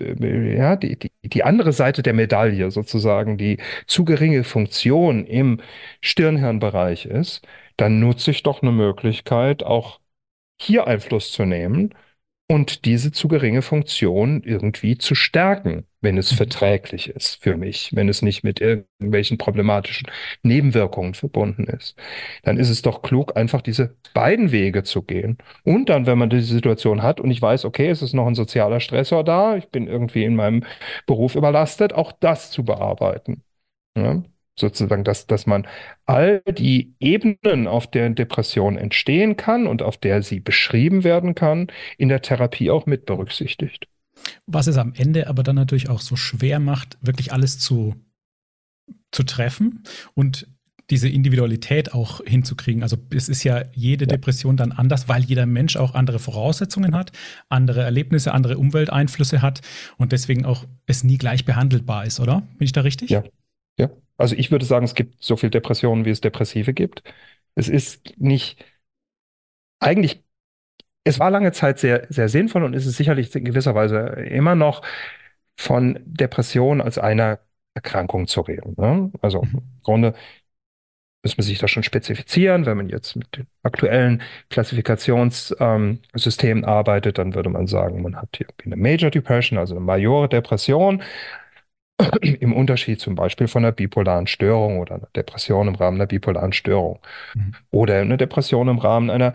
die andere Seite der Medaille sozusagen die zu geringe Funktion im Stirnhirnbereich ist, dann nutze ich doch eine Möglichkeit, auch hier Einfluss zu nehmen und diese zu geringe Funktion irgendwie zu stärken, wenn es Mhm. verträglich ist für mich, wenn es nicht mit irgendwelchen problematischen Nebenwirkungen verbunden ist. Dann ist es doch klug, einfach diese beiden Wege zu gehen. Und dann, wenn man diese Situation hat und ich weiß, okay, es ist noch ein sozialer Stressor da, ich bin irgendwie in meinem Beruf überlastet, auch das zu bearbeiten. Ja? Sozusagen, dass man all die Ebenen, auf der Depression entstehen kann und auf der sie beschrieben werden kann, in der Therapie auch mit berücksichtigt. Was es am Ende aber dann natürlich auch so schwer macht, wirklich alles zu treffen. Und diese Individualität auch hinzukriegen. Also es ist ja jede Ja, Depression dann anders, weil jeder Mensch auch andere Voraussetzungen hat, andere Erlebnisse, andere Umwelteinflüsse hat und deswegen auch es nie gleich behandelbar ist, oder? Bin ich da richtig? ja, ja. Also ich würde sagen, es gibt so viel Depressionen, wie es Depressive gibt. Es ist nicht, eigentlich, es war lange Zeit sehr, sehr sinnvoll und ist es sicherlich in gewisser Weise immer noch von Depression als einer Erkrankung zu reden. Ne? Also Mhm. im Grunde muss man sich da schon spezifizieren. Wenn man jetzt mit den aktuellen Klassifikationssystemen arbeitet, dann würde man sagen, man hat hier eine Major Depression, also eine majore Depression, im Unterschied zum Beispiel von einer bipolaren Störung oder einer Depression im Rahmen einer bipolaren Störung Mhm. oder eine Depression im Rahmen einer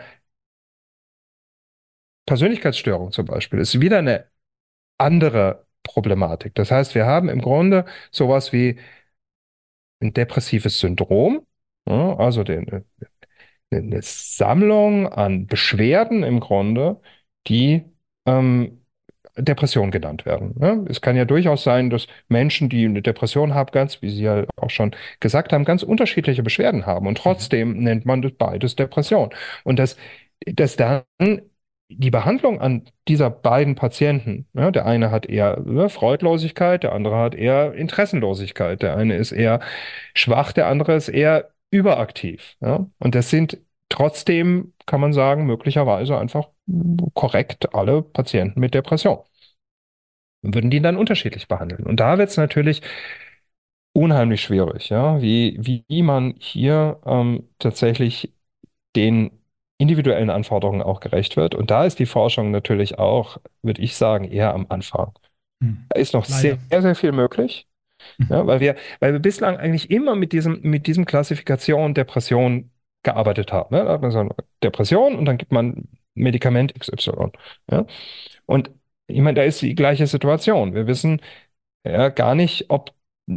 Persönlichkeitsstörung zum Beispiel. Ist wieder eine andere Problematik. Das heißt, wir haben im Grunde sowas wie ein depressives Syndrom, ja, also eine Sammlung an Beschwerden im Grunde, die ähm, Depression genannt werden. Ne? Es kann ja durchaus sein, dass Menschen, die eine Depression haben, ganz, wie Sie ja auch schon gesagt haben, ganz unterschiedliche Beschwerden haben und Mhm. trotzdem nennt man das beides Depression. Und dass dann die Behandlung an dieser beiden Patienten, ja, der eine hat eher Freudlosigkeit, der andere hat eher Interessenlosigkeit, der eine ist eher schwach, der andere ist eher überaktiv. Ja? Und das sind trotzdem, kann man sagen, möglicherweise einfach korrekt alle Patienten mit Depression. Und würden die dann unterschiedlich behandeln. Und da wird es natürlich unheimlich schwierig, ja, wie man hier tatsächlich den individuellen Anforderungen auch gerecht wird. Und da ist die Forschung natürlich auch, würde ich sagen, eher am Anfang. Mhm. Da ist noch Leider. sehr, sehr viel möglich. Mhm. Ja, weil wir bislang eigentlich immer mit diesem Klassifikation Depression gearbeitet haben. Ne? Da hat man so eine Depression und dann gibt man Medikament XY. Ja? Und ich meine, da ist die gleiche Situation. Wir wissen ja gar nicht, ob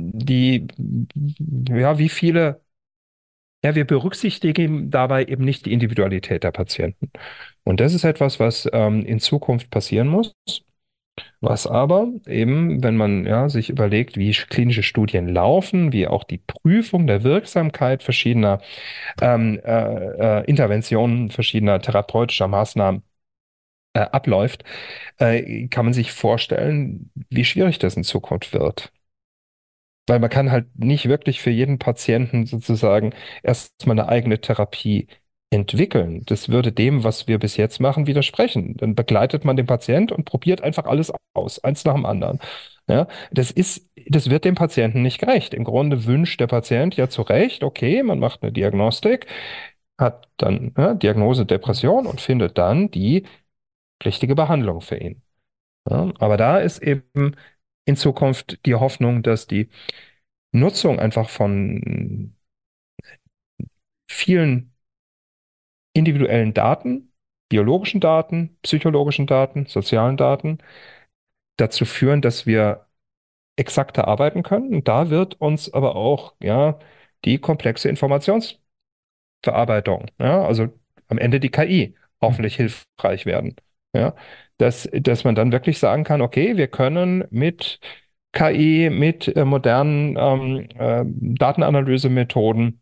wie viele, ja, wir berücksichtigen dabei eben nicht die Individualität der Patienten. Und das ist etwas, was in Zukunft passieren muss. Was aber eben, wenn man ja, sich überlegt, wie klinische Studien laufen, wie auch die Prüfung der Wirksamkeit verschiedener Interventionen, verschiedener therapeutischer Maßnahmen abläuft, kann man sich vorstellen, wie schwierig das in Zukunft wird. Weil man kann halt nicht wirklich für jeden Patienten sozusagen erstmal eine eigene Therapie entwickeln. Das würde dem, was wir bis jetzt machen, widersprechen. Dann begleitet man den Patient und probiert einfach alles aus, eins nach dem anderen. Ja, das wird dem Patienten nicht gerecht. Im Grunde wünscht der Patient ja zu Recht, okay, man macht eine Diagnostik, hat dann Diagnose Depression und findet dann die richtige Behandlung für ihn. Ja, aber da ist eben in Zukunft die Hoffnung, dass die Nutzung einfach von vielen individuellen Daten, biologischen Daten, psychologischen Daten, sozialen Daten dazu führen, dass wir exakter arbeiten können. Und da wird uns aber auch ja die komplexe Informationsverarbeitung, ja, also am Ende die KI hoffentlich Mhm. hilfreich werden. Ja, dass man dann wirklich sagen kann, okay, wir können mit KI, mit modernen Datenanalysemethoden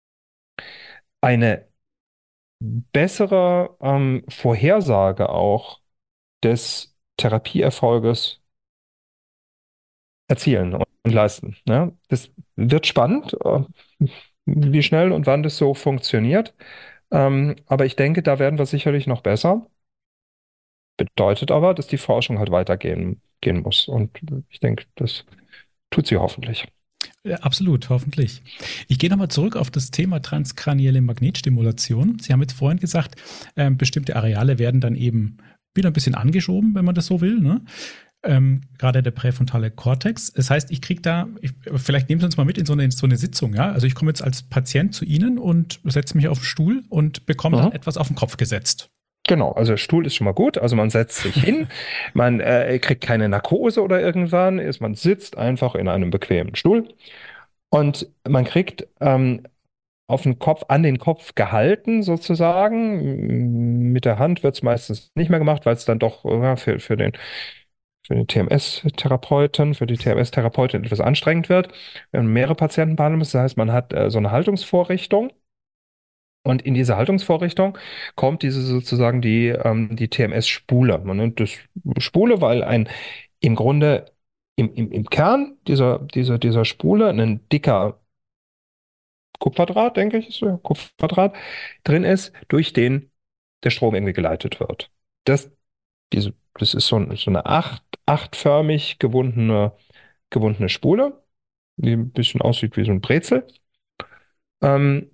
eine bessere Vorhersage auch des Therapieerfolges erzielen und leisten. Ne? Das wird spannend, wie schnell und wann das so funktioniert. Aber ich denke, da werden wir sicherlich noch besser. Bedeutet aber, dass die Forschung halt weitergehen muss. Und ich denke, das tut sie hoffentlich. Ja, absolut, hoffentlich. Ich gehe nochmal zurück auf das Thema transkranielle Magnetstimulation. Sie haben jetzt vorhin gesagt, bestimmte Areale werden dann eben wieder ein bisschen angeschoben, wenn man das so will. Ne? Gerade der präfrontale Kortex. Das heißt, vielleicht nehmen Sie uns mal mit in so eine Sitzung. Ja? Also ich komme jetzt als Patient zu Ihnen und setze mich auf den Stuhl und bekomme dann Mhm. etwas auf den Kopf gesetzt. Genau, also der Stuhl ist schon mal gut. Also man setzt sich hin, man kriegt keine Narkose oder irgendwann, man sitzt einfach in einem bequemen Stuhl und man kriegt auf den Kopf, an den Kopf gehalten sozusagen. Mit der Hand wird es meistens nicht mehr gemacht, weil es dann doch für den für den TMS-Therapeuten, für die TMS-Therapeutin etwas anstrengend wird, wenn man mehrere Patienten behandeln muss. Das heißt, man hat so eine Haltungsvorrichtung. Und in diese Haltungsvorrichtung kommt diese sozusagen die TMS-Spule. Man nennt das Spule, weil im Grunde im Kern dieser Spule ein dicker Kupferdraht, denke ich, ist so, Kupferdraht drin ist, durch den der Strom irgendwie geleitet wird. Das, das ist so eine achtförmig gewundene Spule, die ein bisschen aussieht wie so ein Brezel. Ähm,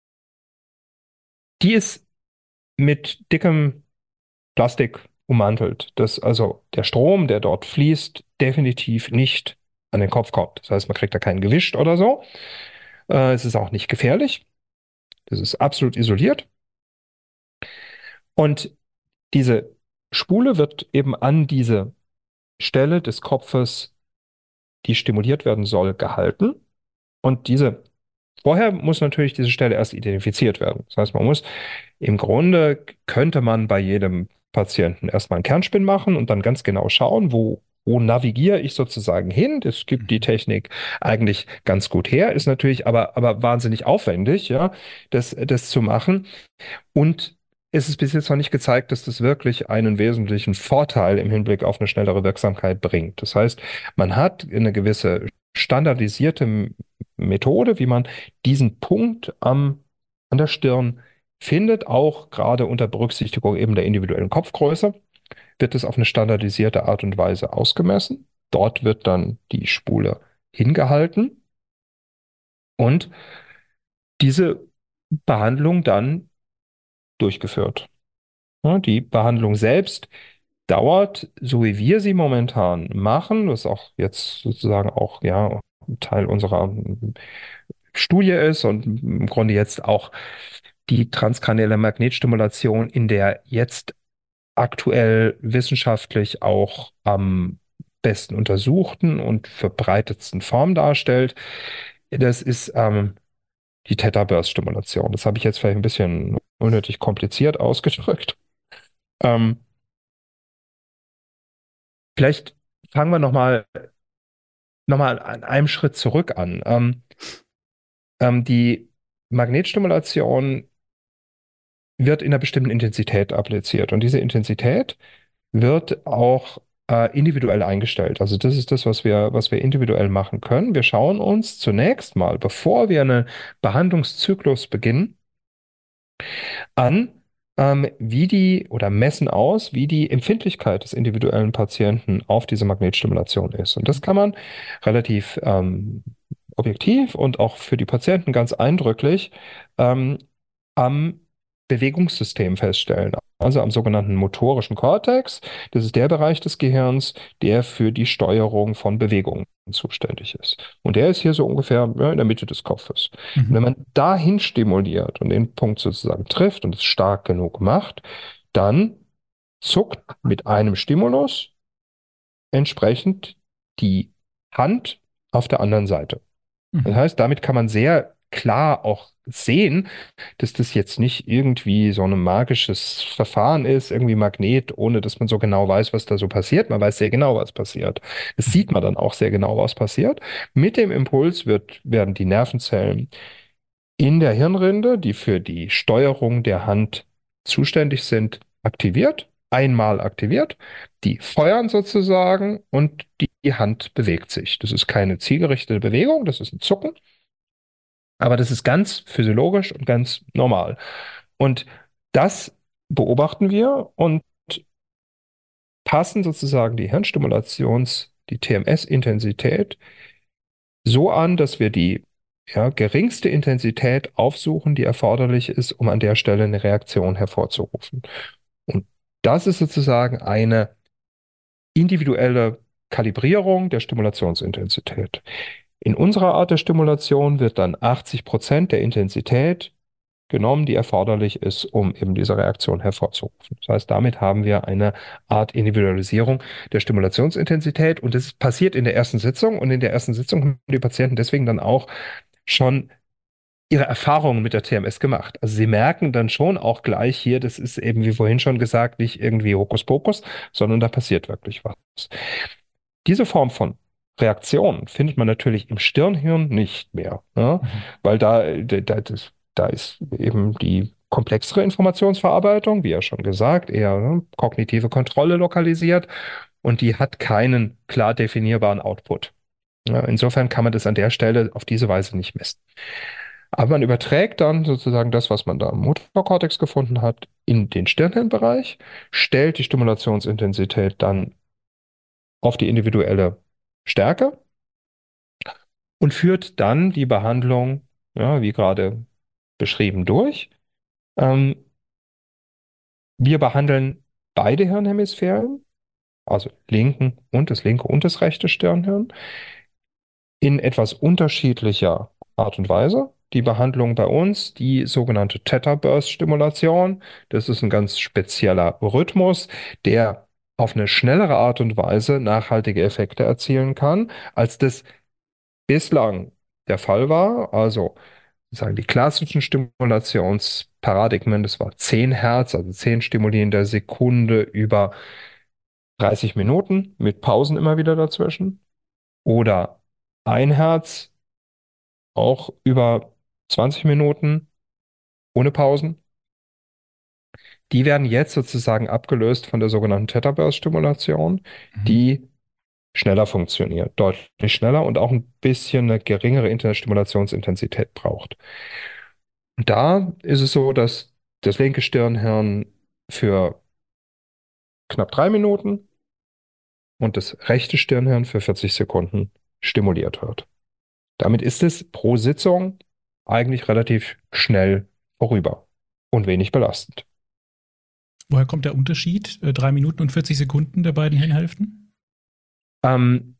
Die ist mit dickem Plastik ummantelt, dass also der Strom, der dort fließt, definitiv nicht an den Kopf kommt. Das heißt, man kriegt da keinen gewischt oder so. Es ist auch nicht gefährlich. Es ist absolut isoliert. Und diese Spule wird eben an diese Stelle des Kopfes, die stimuliert werden soll, gehalten. Und vorher muss natürlich diese Stelle erst identifiziert werden. Das heißt, im Grunde könnte man bei jedem Patienten erstmal einen Kernspin machen und dann ganz genau schauen, wo navigiere ich sozusagen hin. Das gibt die Technik eigentlich ganz gut her, ist natürlich aber wahnsinnig aufwendig, ja, das zu machen. Und es ist bis jetzt noch nicht gezeigt, dass das wirklich einen wesentlichen Vorteil im Hinblick auf eine schnellere Wirksamkeit bringt. Das heißt, man hat eine gewisse standardisierte Methode, wie man diesen Punkt an der Stirn findet, auch gerade unter Berücksichtigung eben der individuellen Kopfgröße, wird es auf eine standardisierte Art und Weise ausgemessen. Dort wird dann die Spule hingehalten und diese Behandlung dann durchgeführt. Ja, die Behandlung selbst dauert, so wie wir sie momentan machen, was auch jetzt sozusagen auch ja Teil unserer Studie ist und im Grunde jetzt auch die transkranielle Magnetstimulation in der jetzt aktuell wissenschaftlich auch am besten untersuchten und verbreitetsten Form darstellt. Das ist die Theta-Burst-Stimulation. Das habe ich jetzt vielleicht ein bisschen unnötig kompliziert ausgedrückt. Ähm, Vielleicht fangen wir noch mal an einem Schritt zurück an. Die Magnetstimulation wird in einer bestimmten Intensität appliziert und diese Intensität wird auch individuell eingestellt. Also das ist das, was wir individuell machen können. Wir schauen uns zunächst mal, bevor wir einen Behandlungszyklus beginnen, an, oder messen aus, wie die Empfindlichkeit des individuellen Patienten auf diese Magnetstimulation ist. Und das kann man relativ objektiv und auch für die Patienten ganz eindrücklich ähm, am Bewegungssystem feststellen. Also am sogenannten motorischen Kortex. Das ist der Bereich des Gehirns, der für die Steuerung von Bewegungen zuständig ist. Und der ist hier so ungefähr ja, in der Mitte des Kopfes. Und wenn Mhm. man dahin stimuliert und den Punkt sozusagen trifft und es stark genug macht, dann zuckt mit einem Stimulus entsprechend die Hand auf der anderen Seite. Das Mhm. heißt, damit kann man sehr klar auch sehen, dass das jetzt nicht irgendwie so ein magisches Verfahren ist, irgendwie Magnet, ohne dass man so genau weiß, was da so passiert. Man weiß sehr genau, was passiert. Das Mhm. sieht man dann auch sehr genau, was passiert. Mit dem Impuls werden die Nervenzellen in der Hirnrinde, die für die Steuerung der Hand zuständig sind, aktiviert, einmal aktiviert. Die feuern sozusagen und die Hand bewegt sich. Das ist keine zielgerichtete Bewegung, das ist ein Zucken, aber das ist ganz physiologisch und ganz normal. Und das beobachten wir und passen sozusagen die TMS-Intensität so an, dass wir die ja, geringste Intensität aufsuchen, die erforderlich ist, um an der Stelle eine Reaktion hervorzurufen. Und das ist sozusagen eine individuelle Kalibrierung der Stimulationsintensität. In unserer Art der Stimulation wird dann 80% der Intensität genommen, die erforderlich ist, um eben diese Reaktion hervorzurufen. Das heißt, damit haben wir eine Art Individualisierung der Stimulationsintensität und das passiert in der ersten Sitzung und in der ersten Sitzung haben die Patienten deswegen dann auch schon ihre Erfahrungen mit der TMS gemacht. Also sie merken dann schon auch gleich hier, das ist eben wie vorhin schon gesagt, nicht irgendwie Hokuspokus, sondern da passiert wirklich was. Diese Form von Reaktion findet man natürlich im Stirnhirn nicht mehr, ja? Mhm. Weil da ist eben die komplexere Informationsverarbeitung, wie ja schon gesagt, eher kognitive Kontrolle lokalisiert und die hat keinen klar definierbaren Output. Ja, insofern kann man das an der Stelle auf diese Weise nicht messen. Aber man überträgt dann sozusagen das, was man da im Motorkortex gefunden hat, in den Stirnhirnbereich, stellt die Stimulationsintensität dann auf die individuelle Stärke und führt dann die Behandlung, ja, wie gerade beschrieben, durch. Ähm, Wir behandeln beide Hirnhemisphären, also das linke und das rechte Stirnhirn, in etwas unterschiedlicher Art und Weise. Die Behandlung bei uns, die sogenannte Theta-Burst-Stimulation, das ist ein ganz spezieller Rhythmus, der auf eine schnellere Art und Weise nachhaltige Effekte erzielen kann, als das bislang der Fall war. Also sagen die klassischen Stimulationsparadigmen, das war 10 Hertz, also 10 Stimuli in der Sekunde über 30 Minuten mit Pausen immer wieder dazwischen. Oder 1 Hertz auch über 20 Minuten ohne Pausen. Die werden jetzt sozusagen abgelöst von der sogenannten Theta-Burst-Stimulation, Mhm. die schneller funktioniert, deutlich schneller und auch ein bisschen eine geringere Stimulationsintensität braucht. Und da ist es so, dass das linke Stirnhirn für knapp 3 Minuten und das rechte Stirnhirn für 40 Sekunden stimuliert wird. Damit ist es pro Sitzung eigentlich relativ schnell vorüber und wenig belastend. Woher kommt der Unterschied? 3 Minuten und 40 Sekunden der beiden Hirnhälften? Ähm,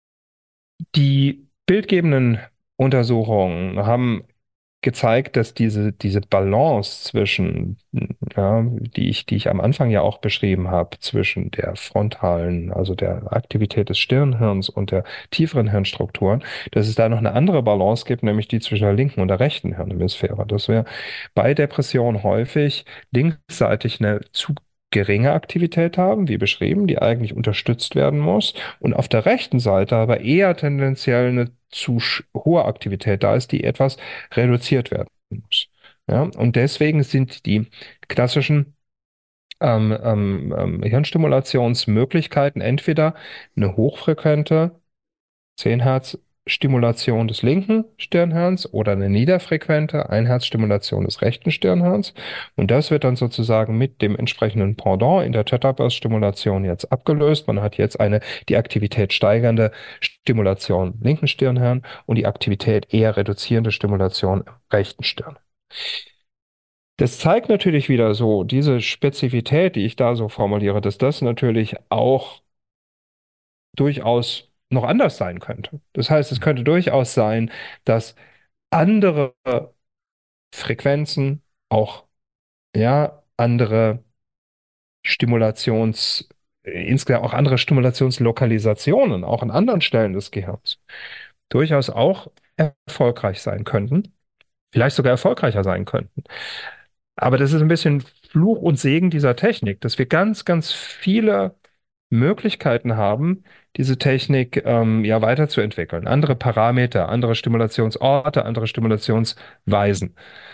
Die bildgebenden Untersuchungen haben gezeigt, dass diese Balance zwischen, ja, die ich am Anfang ja auch beschrieben habe, zwischen der frontalen, also der Aktivität des Stirnhirns und der tieferen Hirnstrukturen, dass es da noch eine andere Balance gibt, nämlich die zwischen der linken und der rechten Hirnhemisphäre. Dass wir bei Depressionen häufig linkszeitig eine zu geringe Aktivität haben, wie beschrieben, die eigentlich unterstützt werden muss, und auf der rechten Seite aber eher tendenziell eine hohe Aktivität da ist, die etwas reduziert werden muss. Ja, und deswegen sind die klassischen Hirnstimulationsmöglichkeiten entweder eine hochfrequente 10 Hertz Stimulation des linken Stirnhirns oder eine niederfrequente 1 Hertz Stimulation des rechten Stirnhirns. Und das wird dann sozusagen mit dem entsprechenden Pendant in der Theta-Burst-Stimulation jetzt abgelöst. Man hat jetzt eine die Aktivität steigernde Stimulation im linken Stirnhirn und die Aktivität eher reduzierende Stimulation im rechten Stirn. Das zeigt natürlich wieder so, diese Spezifität, die ich da so formuliere, dass das natürlich auch durchaus noch anders sein könnte. Das heißt, es könnte durchaus sein, dass andere Frequenzen, auch ja, andere Stimulations, insgesamt auch andere Stimulationslokalisationen, auch an anderen Stellen des Gehirns, durchaus auch erfolgreich sein könnten, vielleicht sogar erfolgreicher sein könnten. Aber das ist ein bisschen Fluch und Segen dieser Technik, dass wir ganz, ganz viele Möglichkeiten haben, diese Technik ja weiterzuentwickeln. Andere Parameter, andere Stimulationsorte, andere Stimulationsweisen.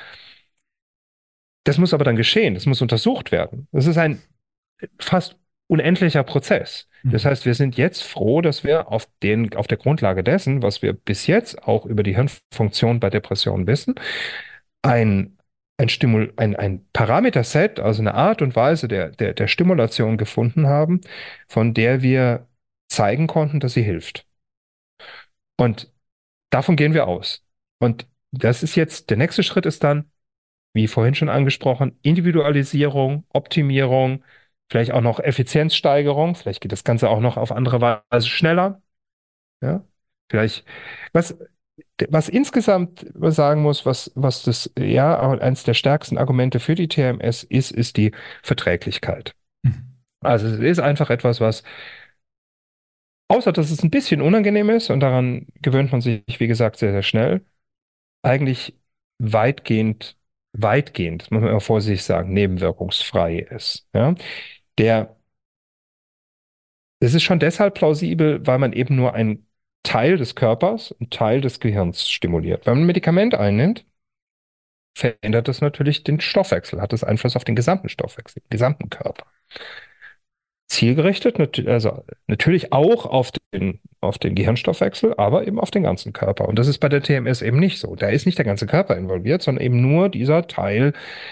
Das muss aber dann geschehen, das muss untersucht werden. Das ist ein fast unendlicher Prozess. Das Mhm. heißt, wir sind jetzt froh, dass wir auf der Grundlage dessen, was wir bis jetzt auch über die Hirnfunktion bei Depressionen wissen, ein, ein Parameterset, also eine Art und Weise der Stimulation gefunden haben, von der wir zeigen konnten, dass sie hilft. Und davon gehen wir aus. Und das ist jetzt, der nächste Schritt ist dann, wie vorhin schon angesprochen, Individualisierung, Optimierung, vielleicht auch noch Effizienzsteigerung, vielleicht geht das Ganze auch noch auf andere Weise schneller. Ja? Vielleicht, was, was insgesamt man sagen muss, was das, ja, eines der stärksten Argumente für die TMS ist, ist die Verträglichkeit. Mhm. Also es ist einfach etwas, was, außer dass es ein bisschen unangenehm ist und daran gewöhnt man sich, wie gesagt, sehr, sehr schnell, eigentlich weitgehend, weitgehend, muss man immer vorsichtig sagen, nebenwirkungsfrei ist. Ja? Der, Das ist schon deshalb plausibel, weil man eben nur einen Teil des Körpers, einen Teil des Gehirns stimuliert. Wenn man ein Medikament einnimmt, verändert das natürlich den Stoffwechsel, hat das Einfluss auf den gesamten Stoffwechsel, den gesamten Körper. Zielgerichtet, also natürlich auch auf den Gehirnstoffwechsel, aber eben auf den ganzen Körper. Und das ist bei der TMS eben nicht so. Da ist nicht der ganze Körper involviert, sondern eben nur dieser Teil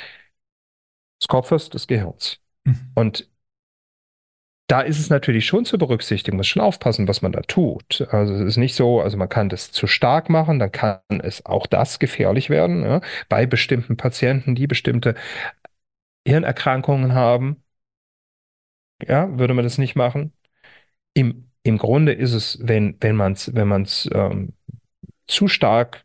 des Kopfes, des Gehirns. Mhm. Und da ist es natürlich schon zu berücksichtigen, muss schon aufpassen, was man da tut. Also es ist nicht so, also man kann das zu stark machen, dann kann es auch das gefährlich werden, ja, bei bestimmten Patienten, die bestimmte Hirnerkrankungen haben, ja, würde man das nicht machen. Im Grunde ist es, wenn man's zu stark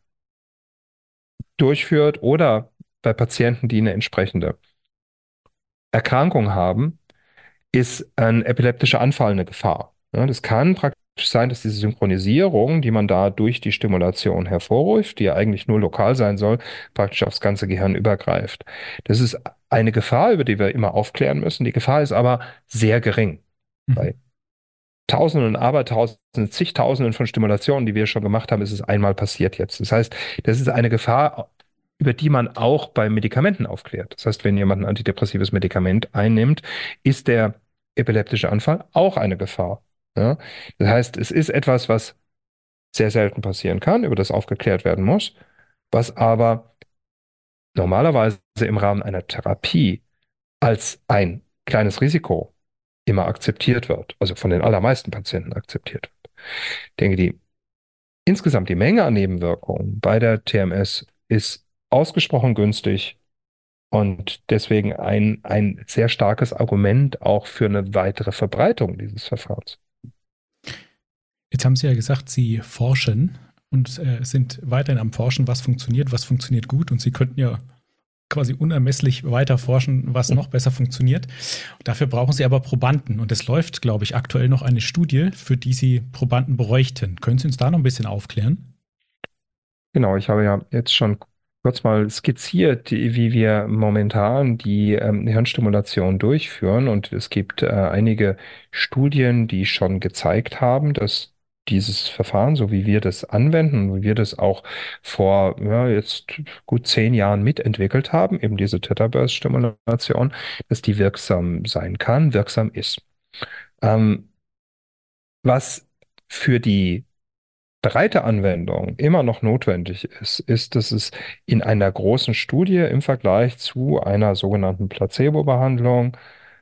durchführt oder bei Patienten, die eine entsprechende Erkrankung haben, ist ein epileptischer Anfall eine Gefahr. Ja, das kann praktisch sein, dass diese Synchronisierung, die man da durch die Stimulation hervorruft, die ja eigentlich nur lokal sein soll, praktisch aufs ganze Gehirn übergreift. Das ist eine Gefahr, über die wir immer aufklären müssen. Die Gefahr ist aber sehr gering. Mhm. Bei Tausenden und Abertausenden, zigtausenden von Stimulationen, die wir schon gemacht haben, ist es einmal passiert jetzt. Das heißt, das ist eine Gefahr, über die man auch bei Medikamenten aufklärt. Das heißt, wenn jemand ein antidepressives Medikament einnimmt, ist der epileptische Anfall auch eine Gefahr. Ja? Das heißt, es ist etwas, was sehr selten passieren kann, über das aufgeklärt werden muss, was aber normalerweise im Rahmen einer Therapie als ein kleines Risiko immer akzeptiert wird, also von den allermeisten Patienten akzeptiert wird. Ich denke, insgesamt die Menge an Nebenwirkungen bei der TMS ist ausgesprochen günstig und deswegen ein sehr starkes Argument auch für eine weitere Verbreitung dieses Verfahrens. Jetzt haben Sie ja gesagt, Sie forschen und sind weiterhin am Forschen, was funktioniert gut. Und Sie könnten ja quasi unermesslich weiter forschen, was noch besser funktioniert. Dafür brauchen Sie aber Probanden. Und es läuft, glaube ich, aktuell noch eine Studie, für die Sie Probanden bräuchten. Können Sie uns da noch ein bisschen aufklären? Genau, ich habe ja jetzt schon kurz mal skizziert, wie wir momentan die Hirnstimulation durchführen. Und es gibt einige Studien, die schon gezeigt haben, dass dieses Verfahren, so wie wir das anwenden, wie wir das auch vor ja, jetzt gut 10 Jahren mitentwickelt haben, eben diese Theta-Burst-Stimulation, dass die wirksam sein kann, wirksam ist. Ähm, Was für die breite Anwendung immer noch notwendig ist, ist, dass es in einer großen Studie im Vergleich zu einer sogenannten Placebo-Behandlung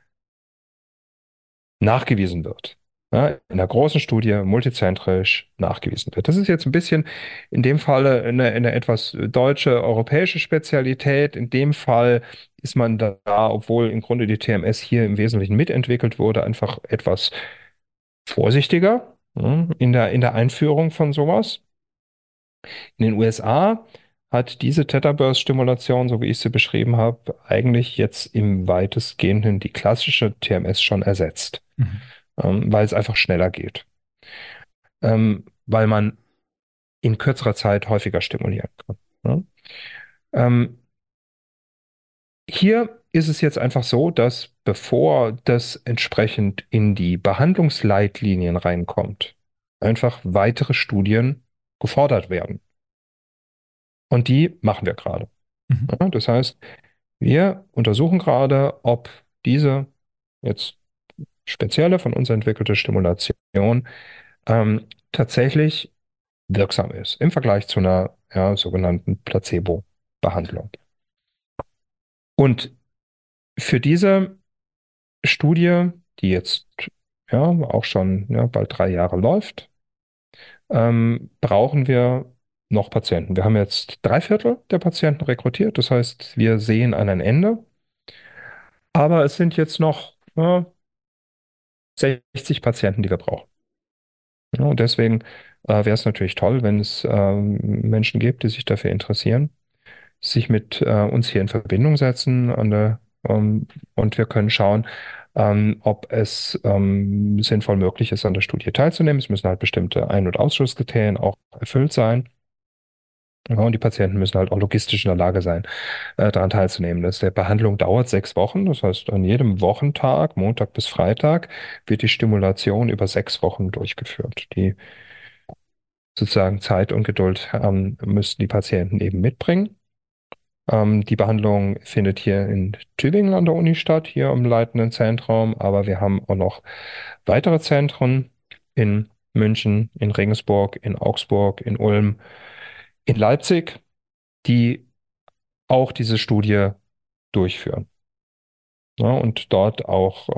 nachgewiesen wird. Ja, in einer großen Studie multizentrisch nachgewiesen wird. Das ist jetzt ein bisschen in dem Falle eine etwas deutsche, europäische Spezialität. In dem Fall ist man da, obwohl im Grunde die TMS hier im Wesentlichen mitentwickelt wurde, einfach etwas vorsichtiger in der Einführung von sowas. In den USA hat diese Theta-Burst-Stimulation, so wie ich sie beschrieben habe, eigentlich jetzt im weitestgehenden die klassische TMS schon ersetzt, Mhm. weil es einfach schneller geht, weil man in kürzerer Zeit häufiger stimulieren kann. Ja. Ähm, Hier ist es jetzt einfach so, dass bevor das entsprechend in die Behandlungsleitlinien reinkommt, einfach weitere Studien gefordert werden. Und die machen wir gerade. Mhm. Ja, das heißt, wir untersuchen gerade, ob diese jetzt spezielle von uns entwickelte Stimulation tatsächlich wirksam ist im Vergleich zu einer ja, sogenannten Placebo-Behandlung. Und für diese Studie, die jetzt ja auch schon ja, bald 3 Jahre läuft, brauchen wir noch Patienten. Wir haben jetzt 3/4 der Patienten rekrutiert. Das heißt, wir sehen ein Ende. Aber es sind jetzt noch 60 Patienten, die wir brauchen. Ja, und deswegen wäre es natürlich toll, wenn es Menschen gibt, die sich dafür interessieren, sich mit uns hier in Verbindung setzen und wir können schauen, ob es sinnvoll möglich ist, an der Studie teilzunehmen. Es müssen halt bestimmte Ein- und Ausschlusskriterien auch erfüllt sein. Ja, und die Patienten müssen halt auch logistisch in der Lage sein, daran teilzunehmen. Die Behandlung dauert 6 Wochen. Das heißt, an jedem Wochentag, Montag bis Freitag, wird die Stimulation über 6 Wochen durchgeführt. Die sozusagen Zeit und Geduld müssen die Patienten eben mitbringen. Die Behandlung findet hier in Tübingen an der Uni statt, hier im leitenden Zentrum, aber wir haben auch noch weitere Zentren in München, in Regensburg, in Augsburg, in Ulm, in Leipzig, die auch diese Studie durchführen. Ja, und dort auch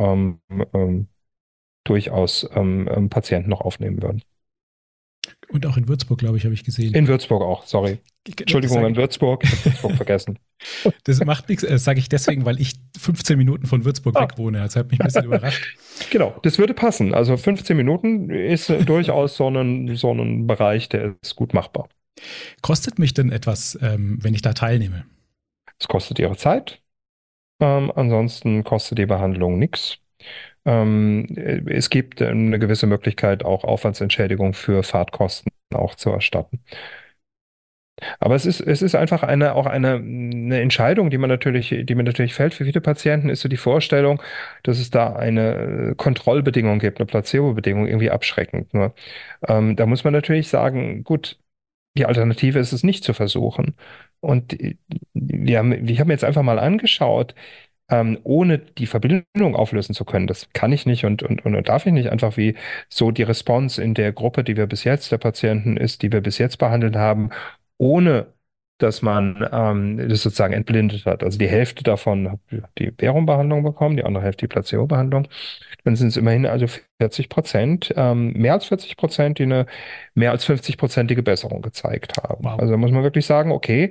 durchaus Patienten noch aufnehmen würden. Und auch in Würzburg, glaube ich, habe ich gesehen. In Würzburg auch, sorry. Das Entschuldigung sage an Würzburg, ich habe Würzburg vergessen. Das macht nichts, das sage ich deswegen, weil ich 15 Minuten von Würzburg Ah, weg wohne. Das hat mich ein bisschen überrascht. genau, das würde passen. Also 15 Minuten ist durchaus so ein Bereich, der ist gut machbar. Kostet mich denn etwas, wenn ich da teilnehme? Es kostet Ihre Zeit. Ansonsten kostet die Behandlung nichts. Es gibt eine gewisse Möglichkeit, auch Aufwandsentschädigung für Fahrtkosten auch zu erstatten. Aber es ist einfach eine Entscheidung, die mir natürlich fällt. Für viele Patienten ist so die Vorstellung, dass es da eine Kontrollbedingung gibt, eine Placebo-Bedingung, irgendwie abschreckend. Nur, da muss man natürlich sagen, gut, die Alternative ist es nicht zu versuchen. Und wir haben jetzt einfach mal angeschaut, ohne die Verbindung auflösen zu können. Das kann ich nicht und darf ich nicht. Einfach wie so die Response in der Gruppe, die wir bis jetzt der Patienten ist, die wir bis jetzt behandelt haben, ohne dass man das sozusagen entblindet hat. Also die Hälfte davon hat die Verum-Behandlung bekommen, die andere Hälfte die Placebo-Behandlung. Dann sind es immerhin also 40%, mehr als 40%, die eine mehr als 50-prozentige Besserung gezeigt haben. Wow. Also da muss man wirklich sagen, okay,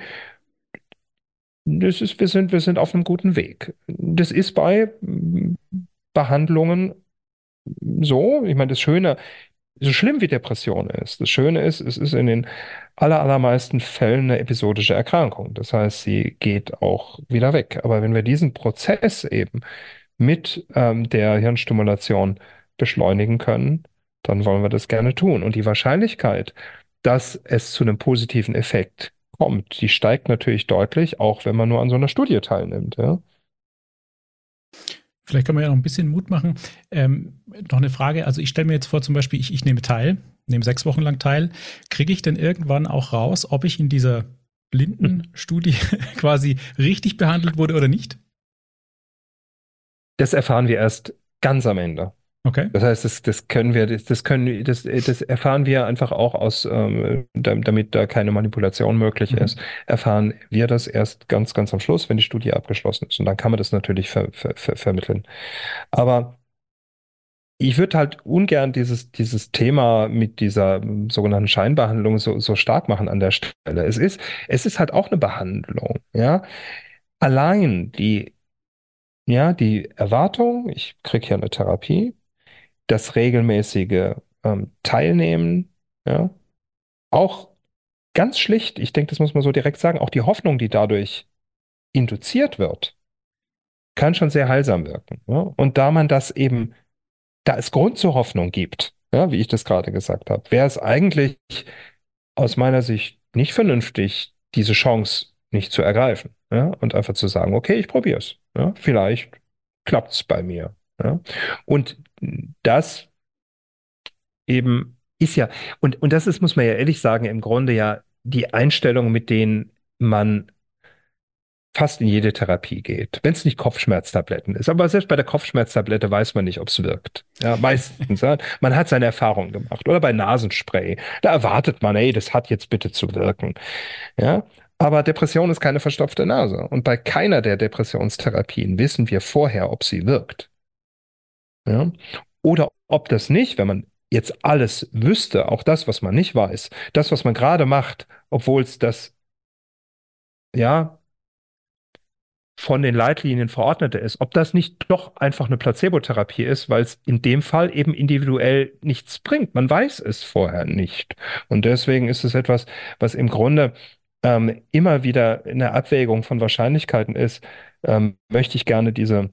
wir sind auf einem guten Weg. Das ist bei Behandlungen so. Ich meine, das Schöne, so schlimm wie Depression ist, das Schöne ist, es ist in den allermeisten Fällen eine episodische Erkrankung. Das heißt, sie geht auch wieder weg. Aber wenn wir diesen Prozess eben mit der Hirnstimulation beschleunigen können, dann wollen wir das gerne tun. Und die Wahrscheinlichkeit, dass es zu einem positiven Effekt kommt, die steigt natürlich deutlich, auch wenn man nur an so einer Studie teilnimmt. Ja? Vielleicht können wir ja noch ein bisschen Mut machen. Noch eine Frage. Also ich stelle mir jetzt vor, zum Beispiel, ich nehme teil, nehme 6 Wochen lang teil. Kriege ich denn irgendwann auch raus, ob ich in dieser blinden Studie quasi richtig behandelt wurde oder nicht? Das erfahren wir erst ganz am Ende. Okay. Das heißt, das erfahren wir einfach auch damit da keine Manipulation möglich ist, Mhm. erfahren wir das erst ganz, ganz am Schluss, wenn die Studie abgeschlossen ist. Und dann kann man das natürlich vermitteln. Aber ich würde halt ungern dieses Thema mit dieser sogenannten Scheinbehandlung so stark machen an der Stelle. Es ist halt auch eine Behandlung, ja. Allein die Erwartung, ich kriege hier eine Therapie, das regelmäßige Teilnehmen, ja, auch ganz schlicht, ich denke, das muss man so direkt sagen, auch die Hoffnung, die dadurch induziert wird, kann schon sehr heilsam wirken. Ja? Und da es Grund zur Hoffnung gibt, ja, wie ich das gerade gesagt habe, wäre es eigentlich aus meiner Sicht nicht vernünftig, diese Chance nicht zu ergreifen, ja? Und einfach zu sagen, okay, ich probiere es. Ja? Vielleicht klappt es bei mir. Ja? Und das eben ist ja, und das ist, muss man ja ehrlich sagen, im Grunde ja die Einstellung, mit denen man fast in jede Therapie geht, wenn es nicht Kopfschmerztabletten ist. Aber selbst bei der Kopfschmerztablette weiß man nicht, ob es wirkt. Ja, meistens. Ja. Man hat seine Erfahrungen gemacht. Oder bei Nasenspray. Da erwartet man, ey, das hat jetzt bitte zu wirken. Ja. Aber Depression ist keine verstopfte Nase. Und bei keiner der Depressionstherapien wissen wir vorher, ob sie wirkt. Ja? Oder ob das nicht, wenn man jetzt alles wüsste, auch das, was man nicht weiß, das, was man gerade macht, obwohl es das, ja, von den Leitlinien verordnete ist, ob das nicht doch einfach eine Placebotherapie ist, weil es in dem Fall eben individuell nichts bringt. Man weiß es vorher nicht. Und deswegen ist es etwas, was im Grunde immer wieder in der Abwägung von Wahrscheinlichkeiten ist, möchte ich gerne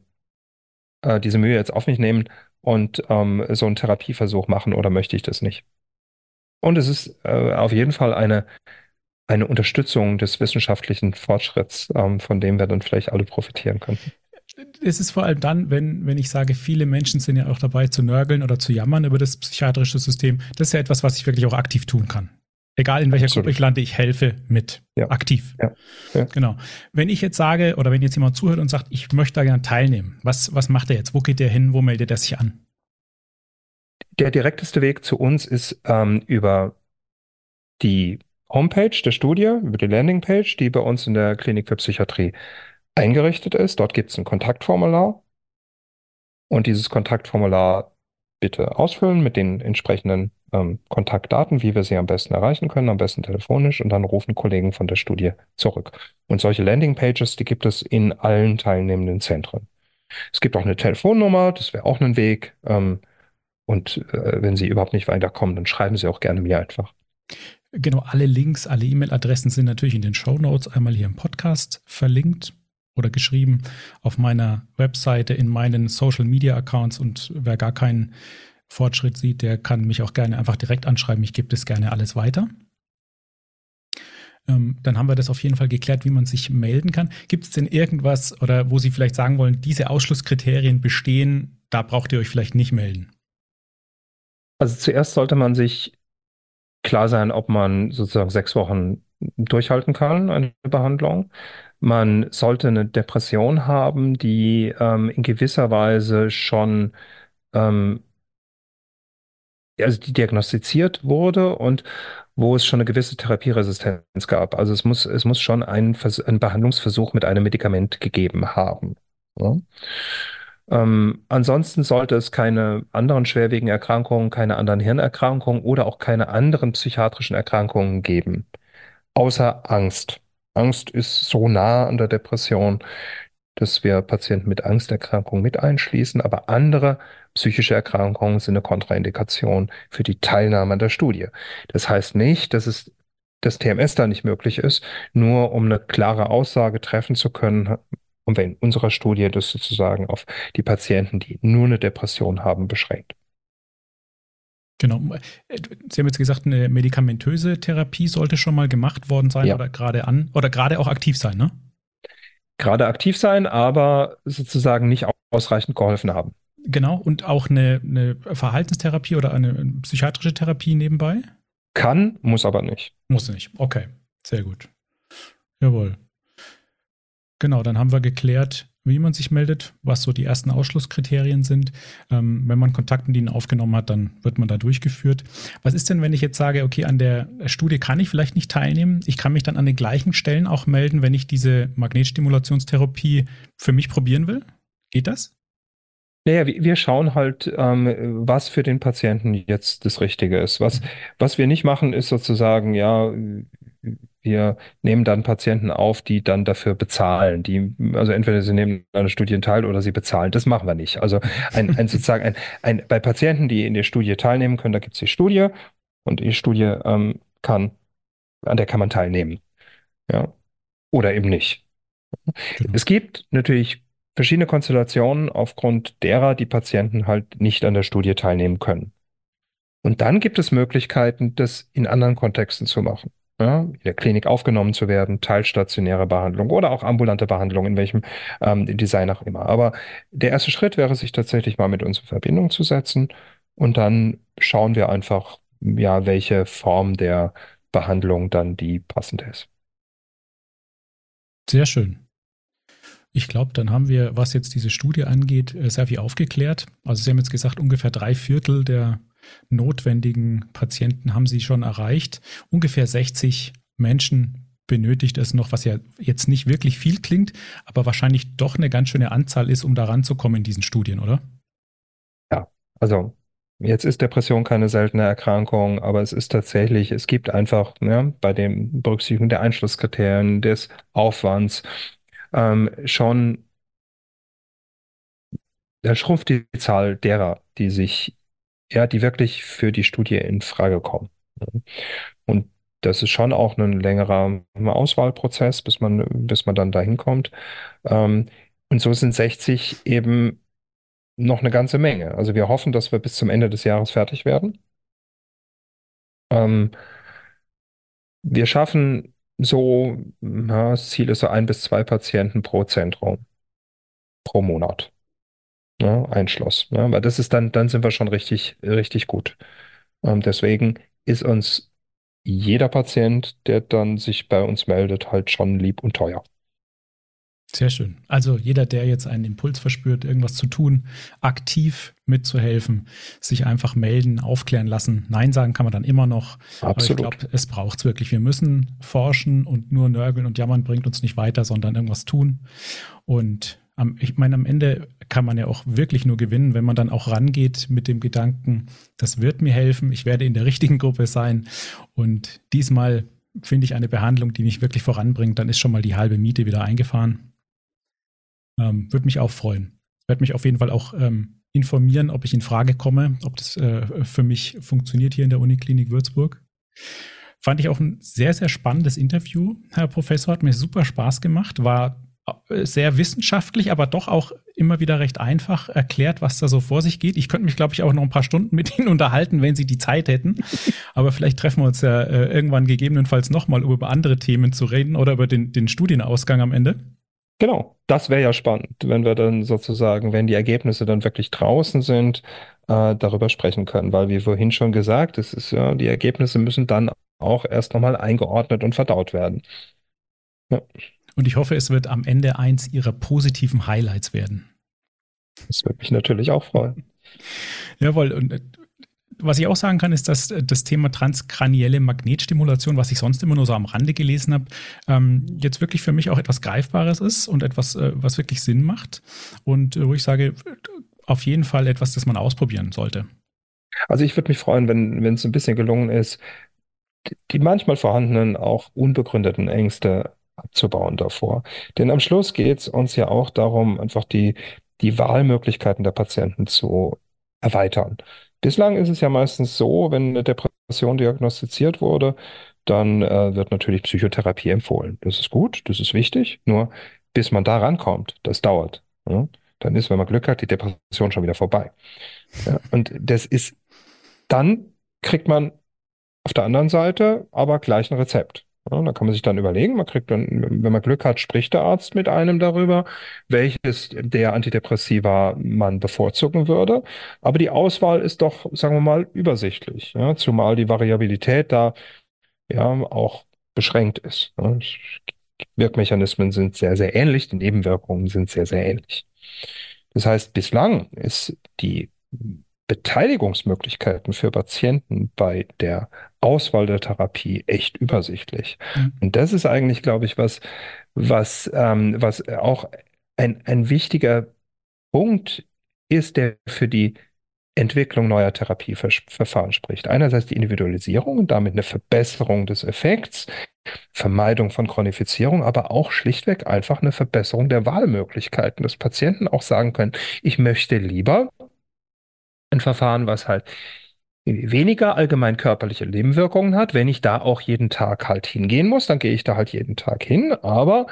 diese Mühe jetzt auf mich nehmen und so einen Therapieversuch machen oder möchte ich das nicht? Und es ist auf jeden Fall eine Unterstützung des wissenschaftlichen Fortschritts, von dem wir dann vielleicht alle profitieren könnten. Es ist vor allem dann, wenn ich sage, viele Menschen sind ja auch dabei zu nörgeln oder zu jammern über das psychiatrische System. Das ist ja etwas, was ich wirklich auch aktiv tun kann. Egal in welcher Gruppe ich Absolut. lande, ich helfe mit. Ja, Aktiv. ja, ja. Genau. Wenn ich jetzt sage, oder wenn jetzt jemand zuhört und sagt, ich möchte da gerne teilnehmen, was macht er jetzt? Wo geht der hin? Wo meldet er sich an? Der direkteste Weg zu uns ist über die Homepage der Studie, über die Landingpage, die bei uns in der Klinik für Psychiatrie eingerichtet ist. Dort gibt es ein Kontaktformular und dieses Kontaktformular bitte ausfüllen mit den entsprechenden Kontaktdaten, wie wir sie am besten erreichen können, am besten telefonisch, und dann rufen Kollegen von der Studie zurück. Und solche Landingpages, die gibt es in allen teilnehmenden Zentren. Es gibt auch eine Telefonnummer, das wäre auch ein Weg. Und wenn Sie überhaupt nicht weiterkommen, dann schreiben Sie auch gerne mir einfach. Genau, alle Links, alle E-Mail-Adressen sind natürlich in den Shownotes einmal hier im Podcast verlinkt oder geschrieben auf meiner Webseite, in meinen Social-Media-Accounts, und wer gar keinen Fortschritt sieht, der kann mich auch gerne einfach direkt anschreiben. Ich gebe das gerne alles weiter. Dann haben wir das auf jeden Fall geklärt, wie man sich melden kann. Gibt es denn irgendwas, oder wo Sie vielleicht sagen wollen, diese Ausschlusskriterien bestehen, da braucht ihr euch vielleicht nicht melden? Also zuerst sollte man sich klar sein, ob man sozusagen 6 Wochen durchhalten kann, eine Behandlung. Man sollte eine Depression haben, die in gewisser Weise schon, ähm, also die diagnostiziert wurde und wo es schon eine gewisse Therapieresistenz gab. Also es muss schon einen Behandlungsversuch mit einem Medikament gegeben haben. Ja? Ansonsten sollte es keine anderen schwerwiegenden Erkrankungen, keine anderen Hirnerkrankungen oder auch keine anderen psychiatrischen Erkrankungen geben, außer Angst. Angst ist so nah an der Depression, dass wir Patienten mit Angsterkrankungen mit einschließen, aber andere psychische Erkrankungen sind eine Kontraindikation für die Teilnahme an der Studie. Das heißt nicht, dass das TMS da nicht möglich ist, nur um eine klare Aussage treffen zu können, haben wir in unserer Studie das sozusagen auf die Patienten, die nur eine Depression haben, beschränkt. Genau. Sie haben jetzt gesagt, eine medikamentöse Therapie sollte schon mal gemacht worden sein Ja, oder gerade auch aktiv sein, ne? gerade aktiv sein, aber sozusagen nicht ausreichend geholfen haben. Genau. Und auch eine Verhaltenstherapie oder eine psychiatrische Therapie nebenbei? Kann, muss aber nicht. Muss nicht. Okay. Sehr gut. Jawohl. Genau, dann haben wir geklärt, wie man sich meldet, was so die ersten Ausschlusskriterien sind. Wenn man Kontakt mit ihnen aufgenommen hat, dann wird man da durchgeführt. Was ist denn, wenn ich jetzt sage, okay, an der Studie kann ich vielleicht nicht teilnehmen? Ich kann mich dann an den gleichen Stellen auch melden, wenn ich diese Magnetstimulationstherapie für mich probieren will? Geht das? Naja, wir schauen halt, was für den Patienten jetzt das Richtige ist. Was wir nicht machen, ist sozusagen, ja, wir nehmen dann Patienten auf, die dann dafür bezahlen. Also entweder sie nehmen an der Studie teil oder sie bezahlen. Das machen wir nicht. Also sozusagen bei Patienten, die in der Studie teilnehmen können, da gibt es die Studie und die Studie an der kann man teilnehmen. Ja, oder eben nicht. Genau. Es gibt natürlich verschiedene Konstellationen, aufgrund derer die Patienten halt nicht an der Studie teilnehmen können. Und dann gibt es Möglichkeiten, das in anderen Kontexten zu machen. Ja, in der Klinik aufgenommen zu werden, teilstationäre Behandlung oder auch ambulante Behandlung, in welchem Design auch immer. Aber der erste Schritt wäre, sich tatsächlich mal mit uns in Verbindung zu setzen, und dann schauen wir einfach, ja, welche Form der Behandlung dann die passende ist. Sehr schön. Ich glaube, dann haben wir, was jetzt diese Studie angeht, sehr viel aufgeklärt. Also Sie haben jetzt gesagt, ungefähr 3/4 der notwendigen Patienten haben Sie schon erreicht. Ungefähr 60 Menschen benötigt es noch, was ja jetzt nicht wirklich viel klingt, aber wahrscheinlich doch eine ganz schöne Anzahl ist, um da ranzukommen in diesen Studien, oder? Ja, also jetzt ist Depression keine seltene Erkrankung, aber es ist tatsächlich, es gibt einfach, ne, bei dem Berücksichtigung der Einschlusskriterien, des Aufwands, schon, da schrumpft die Zahl derer, die wirklich für die Studie in Frage kommen. Und das ist schon auch ein längerer Auswahlprozess, bis man dann dahin kommt. Und so sind 60 eben noch eine ganze Menge. Also wir hoffen, dass wir bis zum Ende des Jahres fertig werden. Ähm, Wir schaffen so, ja, das Ziel ist so 1 bis 2 Patienten pro Zentrum pro Monat. Ne, ein Schloss. Ne, weil das ist dann sind wir schon richtig, richtig gut. Deswegen ist uns jeder Patient, der dann sich bei uns meldet, halt schon lieb und teuer. Sehr schön. Also jeder, der jetzt einen Impuls verspürt, irgendwas zu tun, aktiv mitzuhelfen, sich einfach melden, aufklären lassen. Nein sagen kann man dann immer noch. Aber ich Absolut. glaube, es braucht es wirklich. Wir müssen forschen und nur nörgeln und jammern bringt uns nicht weiter, sondern irgendwas tun. Und ich meine, am Ende kann man ja auch wirklich nur gewinnen, wenn man dann auch rangeht mit dem Gedanken, das wird mir helfen, ich werde in der richtigen Gruppe sein. Und diesmal finde ich eine Behandlung, die mich wirklich voranbringt, dann ist schon mal die halbe Miete wieder eingefahren. Würde mich auch freuen. Werde mich auf jeden Fall auch informieren, ob ich in Frage komme, ob das für mich funktioniert hier in der Uniklinik Würzburg. Fand ich auch ein sehr, sehr spannendes Interview, Herr Professor. Hat mir super Spaß gemacht. War sehr wissenschaftlich, aber doch auch immer wieder recht einfach erklärt, was da so vor sich geht. Ich könnte mich, glaube ich, auch noch ein paar Stunden mit Ihnen unterhalten, wenn Sie die Zeit hätten. Aber vielleicht treffen wir uns ja irgendwann gegebenenfalls nochmal, um über andere Themen zu reden oder über den Studienausgang am Ende. Genau, das wäre ja spannend, wenn wir dann sozusagen, wenn die Ergebnisse dann wirklich draußen sind, darüber sprechen können, weil wie vorhin schon gesagt, es ist ja, die Ergebnisse müssen dann auch erst nochmal eingeordnet und verdaut werden. Ja, Und ich hoffe, es wird am Ende eins Ihrer positiven Highlights werden. das würde mich natürlich auch freuen. Jawohl. Und was ich auch sagen kann, ist, dass das Thema transkranielle Magnetstimulation, was ich sonst immer nur so am Rande gelesen habe, jetzt wirklich für mich auch etwas Greifbares ist und etwas, was wirklich Sinn macht. Und wo ich sage, auf jeden Fall etwas, das man ausprobieren sollte. Also ich würde mich freuen, wenn es ein bisschen gelungen ist, die manchmal vorhandenen, auch unbegründeten Ängste abzubauen davor. Denn am Schluss geht es uns ja auch darum, einfach die Wahlmöglichkeiten der Patienten zu erweitern. Bislang ist es ja meistens so, wenn eine Depression diagnostiziert wurde, dann wird natürlich Psychotherapie empfohlen. Das ist gut, das ist wichtig, nur bis man da rankommt, das dauert. Ja? Dann ist, wenn man Glück hat, die Depression schon wieder vorbei. Ja? Und das ist, dann kriegt man auf der anderen Seite aber gleich ein Rezept. Ja, da kann man sich dann überlegen, man kriegt dann, wenn man Glück hat, spricht der Arzt mit einem darüber, welches der Antidepressiva man bevorzugen würde. Aber die Auswahl ist doch, sagen wir mal, übersichtlich, ja, zumal die Variabilität da ja auch beschränkt ist. Ja. Die Wirkmechanismen sind sehr, sehr ähnlich, die Nebenwirkungen sind sehr, sehr ähnlich. Das heißt, bislang ist die Beteiligungsmöglichkeiten für Patienten bei der Auswahl der Therapie echt übersichtlich. Ja. Und das ist eigentlich, glaube ich, was auch ein wichtiger Punkt ist, der für die Entwicklung neuer Therapieverfahren spricht. Einerseits die Individualisierung und damit eine Verbesserung des Effekts, Vermeidung von Chronifizierung, aber auch schlichtweg einfach eine Verbesserung der Wahlmöglichkeiten, dass Patienten auch sagen können, ich möchte lieber ein Verfahren, was halt weniger allgemein körperliche Nebenwirkungen hat. Wenn ich da auch jeden Tag halt hingehen muss, dann gehe ich da halt jeden Tag hin, aber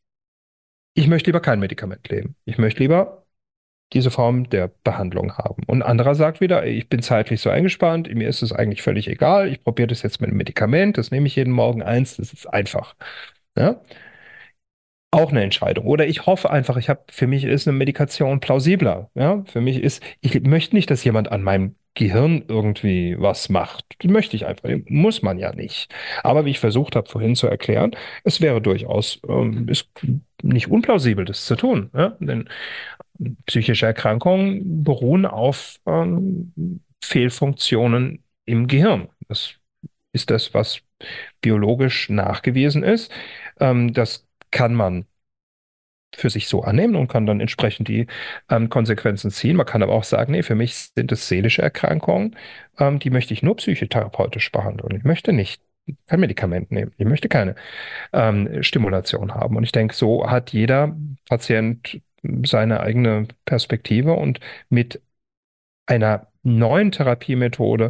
ich möchte lieber kein Medikament nehmen. Ich möchte lieber diese Form der Behandlung haben. Und ein anderer sagt wieder, ich bin zeitlich so eingespannt, mir ist es eigentlich völlig egal, ich probiere das jetzt mit einem Medikament, das nehme ich jeden Morgen eins, das ist einfach. Ja? Auch eine Entscheidung. Oder ich hoffe einfach, für mich ist eine Medikation plausibler. Ja? Für mich ist, ich möchte nicht, dass jemand an meinem Gehirn irgendwie was macht. Das möchte ich einfach. Muss man ja nicht. Aber wie ich versucht habe vorhin zu erklären, es wäre durchaus, ist nicht unplausibel, das zu tun. Ja? Denn psychische Erkrankungen beruhen auf Fehlfunktionen im Gehirn. Das ist das, was biologisch nachgewiesen ist. Das kann man für sich so annehmen und kann dann entsprechend die Konsequenzen ziehen. Man kann aber auch sagen, nee, für mich sind es seelische Erkrankungen, die möchte ich nur psychotherapeutisch behandeln. Ich möchte nicht kein Medikament nehmen. Ich möchte keine Stimulation haben. Und ich denke, so hat jeder Patient seine eigene Perspektive und mit einer neuen Therapiemethode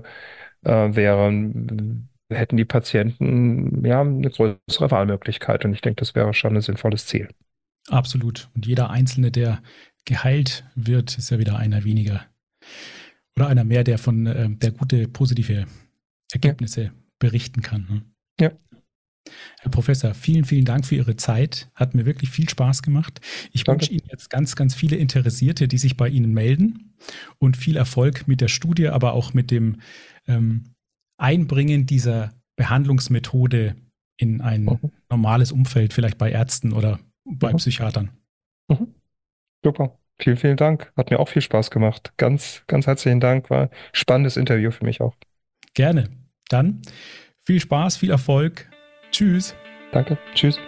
hätten die Patienten ja eine größere Wahlmöglichkeit. Und ich denke, das wäre schon ein sinnvolles Ziel. Absolut. Und jeder Einzelne, der geheilt wird, ist ja wieder einer weniger. Oder einer mehr, der gute, positive Ja, Ergebnisse berichten kann. Ne? ja. Herr Professor, vielen, vielen Dank für Ihre Zeit. Hat mir wirklich viel Spaß gemacht. Ich Danke. wünsche Ihnen jetzt ganz, ganz viele Interessierte, die sich bei Ihnen melden und viel Erfolg mit der Studie, aber auch mit dem Einbringen dieser Behandlungsmethode in ein normales Umfeld, vielleicht bei Ärzten oder bei Psychiatern. Mhm. Super. Vielen, vielen Dank. Hat mir auch viel Spaß gemacht. Ganz, ganz herzlichen Dank. War ein spannendes Interview für mich auch. Gerne. Dann viel Spaß, viel Erfolg. Tschüss. Danke. Tschüss.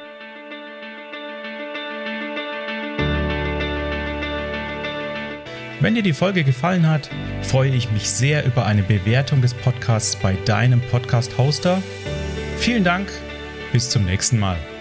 Wenn dir die Folge gefallen hat, freue ich mich sehr über eine Bewertung des Podcasts bei deinem Podcast-Hoster. Vielen Dank. Bis zum nächsten Mal.